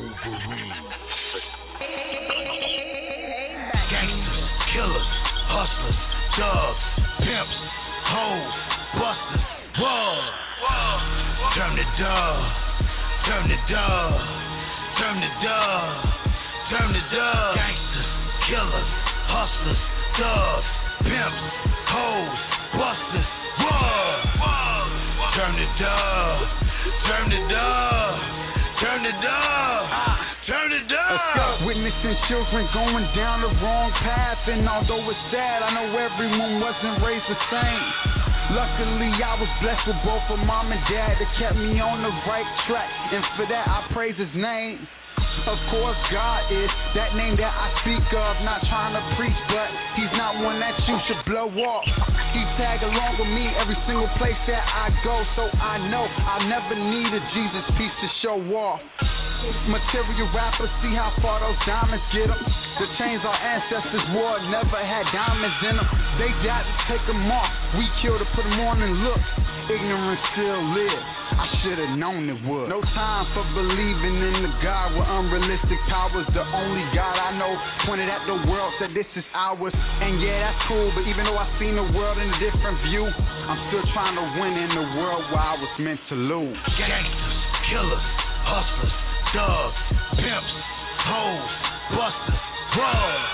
Speaker 6: Gangsters, killers, hustlers, thugs, pimps, hoes, busters, whoa. Turn the dub, turn the dub, turn the dub, turn the dub. Gangsters, killers, hustlers, thugs, pimps, hoes, busters, whoa. Turn the dub, turn the dub, turn the dub, turn the dub.
Speaker 14: Witnessing children going down the wrong path, and although it's sad, I know everyone wasn't raised the same. Luckily, I was blessed with both of mom and dad that kept me on the right track, and for that I praise his name. Of course, God is that name that I speak of. Not trying to preach, but he's not one that you should blow off. He tag along with me every single place that I go, so I know I'll never need a Jesus piece to show off. Material rappers, see how far those diamonds get them. The chains our ancestors wore never had diamonds in them. They died to take them off, we killed to put them on, and look, ignorance still lives. I should have known it would. No time for believing in the God with unrealistic powers. The only God I know pointed at the world, said this is ours. And yeah, that's cool, but even though I've seen the world in a different view, I'm still trying to win in the world where I was meant to lose.
Speaker 6: Gangsters, killers, hustlers, thugs, pimps, hoes, busters, drugs.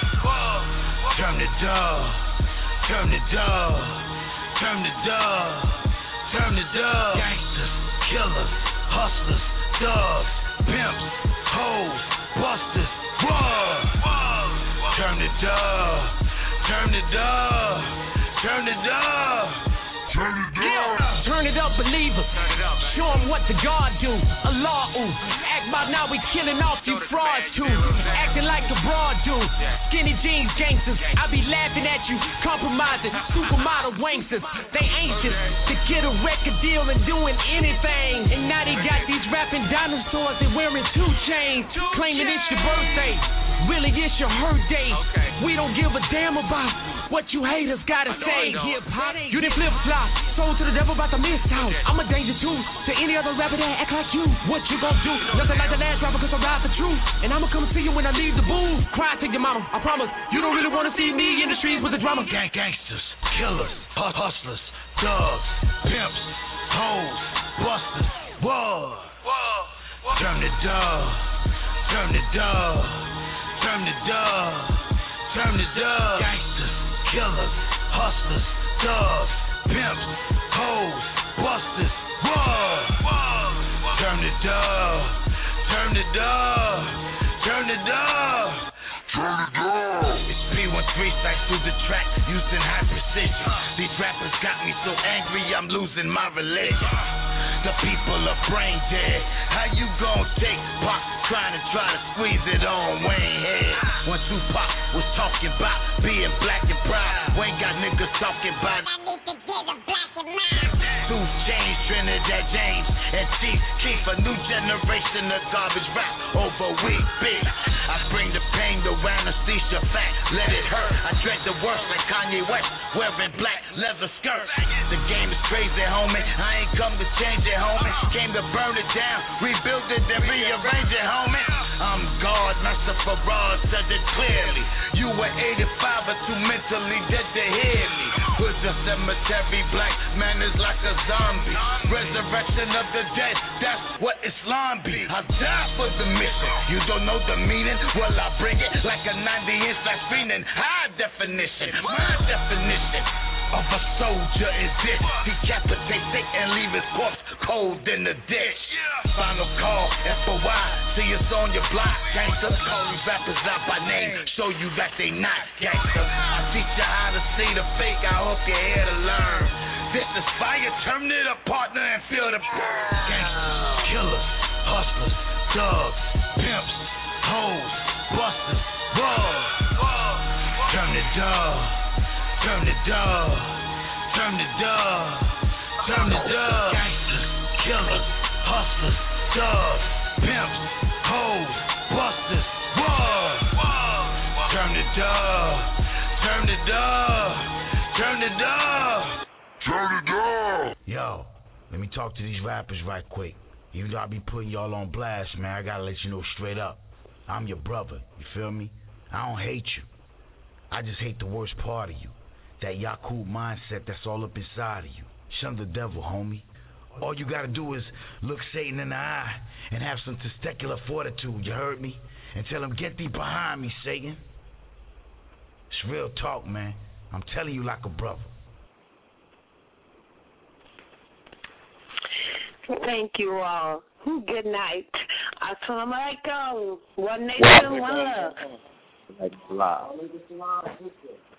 Speaker 6: Turn the dub, turn the dub, turn the dub, turn the dub. Gangsters, killers, hustlers, thugs, pimps, hoes, busters, drugs. Turn the dub, turn the dub, turn the dub. Turn it up.
Speaker 15: Turn it up, believers. Show them what the God do. Allah, act about now we killing off you frauds too. Acting like a broad dude. Skinny jeans gangsters. I be laughing at you, compromising. Supermodel wanksters. They anxious to get a record deal and doing anything. And now they got these rapping dinosaurs and wearing 2 chains. Claiming it's your birthday. Really, it's your hurt day. We don't give a damn about what you haters gotta say. Hip-hop, you didn't flip-flop. Sold to the devil about to miss out. I'm a danger too to any other rapper that act like you. What you gon' do? Nothing like the last rapper, cause I ride for truth. And I'ma come see you when I leave the booth. Cry to your mama, I promise. You don't really wanna see me in the streets with the drama.
Speaker 6: Gangsters, killers, hustlers, thugs, pimps, hoes, busters, whoa. Turn the dub, turn the dub, turn the dub, turn the dub. Gangsters, killers, hustlers, thugs, pimps, hoes, busters, whoa. Turn the dub, turn the dub, turn the dub, turn the dub. It's P13 sight through the track, using high precision. These rappers got me so angry, I'm losing my religion. The people are brain dead. How you gon' take Pop trying to squeeze it on Wayne head? When Tupac was talking about being black and proud, Wayne got niggas talking about 2 Chainz, Trinidad James, and Chief Keef, a new generation of garbage rap over weak bitch. I bring the pain, the anesthesia fact, let it hurt. I dread the worst like Kanye West, wearing black leather skirts. The game is crazy, homie. I ain't come to change it, homie. Came to burn it down, rebuild it, then rearrange it, homie. I'm God, merciful raw, said it clearly. You were 85 but too mentally dead to hear me. Was a cemetery, black man is like a zombie. Resurrection of the dead, that's what Islam be. I die for the mission, you don't know the meaning? Well, I bring it like a 90-inch flash screening. High definition, my definition of a soldier is this: decapitate Satan and leave his corpse cold in the ditch. Final call, FOI, see us on your block. Gangsters, call these rappers out by name, show you that they not gangsters. I teach you how to see the fake, I hope you're here to learn. This is fire, turn it up, partner, and feel the burn. Gangsters, killers, hustlers, thugs, pimps, hoes, busters, whoa. Turn the dub, turn the dub, turn the dub, turn the dub. Gangsters, killers, hustlers, thugs, pimps, hoes, busters, whoa. Turn the dub, turn the dub, turn the dub, turn the dub. Yo, let me talk to these rappers right quick. Even though I be putting y'all on blast, man, I gotta let you know straight up. I'm your brother, you feel me? I don't hate you. I just hate the worst part of you. That Yakub mindset that's all up inside of you. Shun the devil, homie. All you gotta do is look Satan in the eye and have some testicular fortitude, you heard me? And tell him, get thee behind me, Satan. It's real talk, man. I'm telling you like a brother.
Speaker 5: Thank you all. Good night. Assalamualaikum. One nation, one love.
Speaker 1: Like love.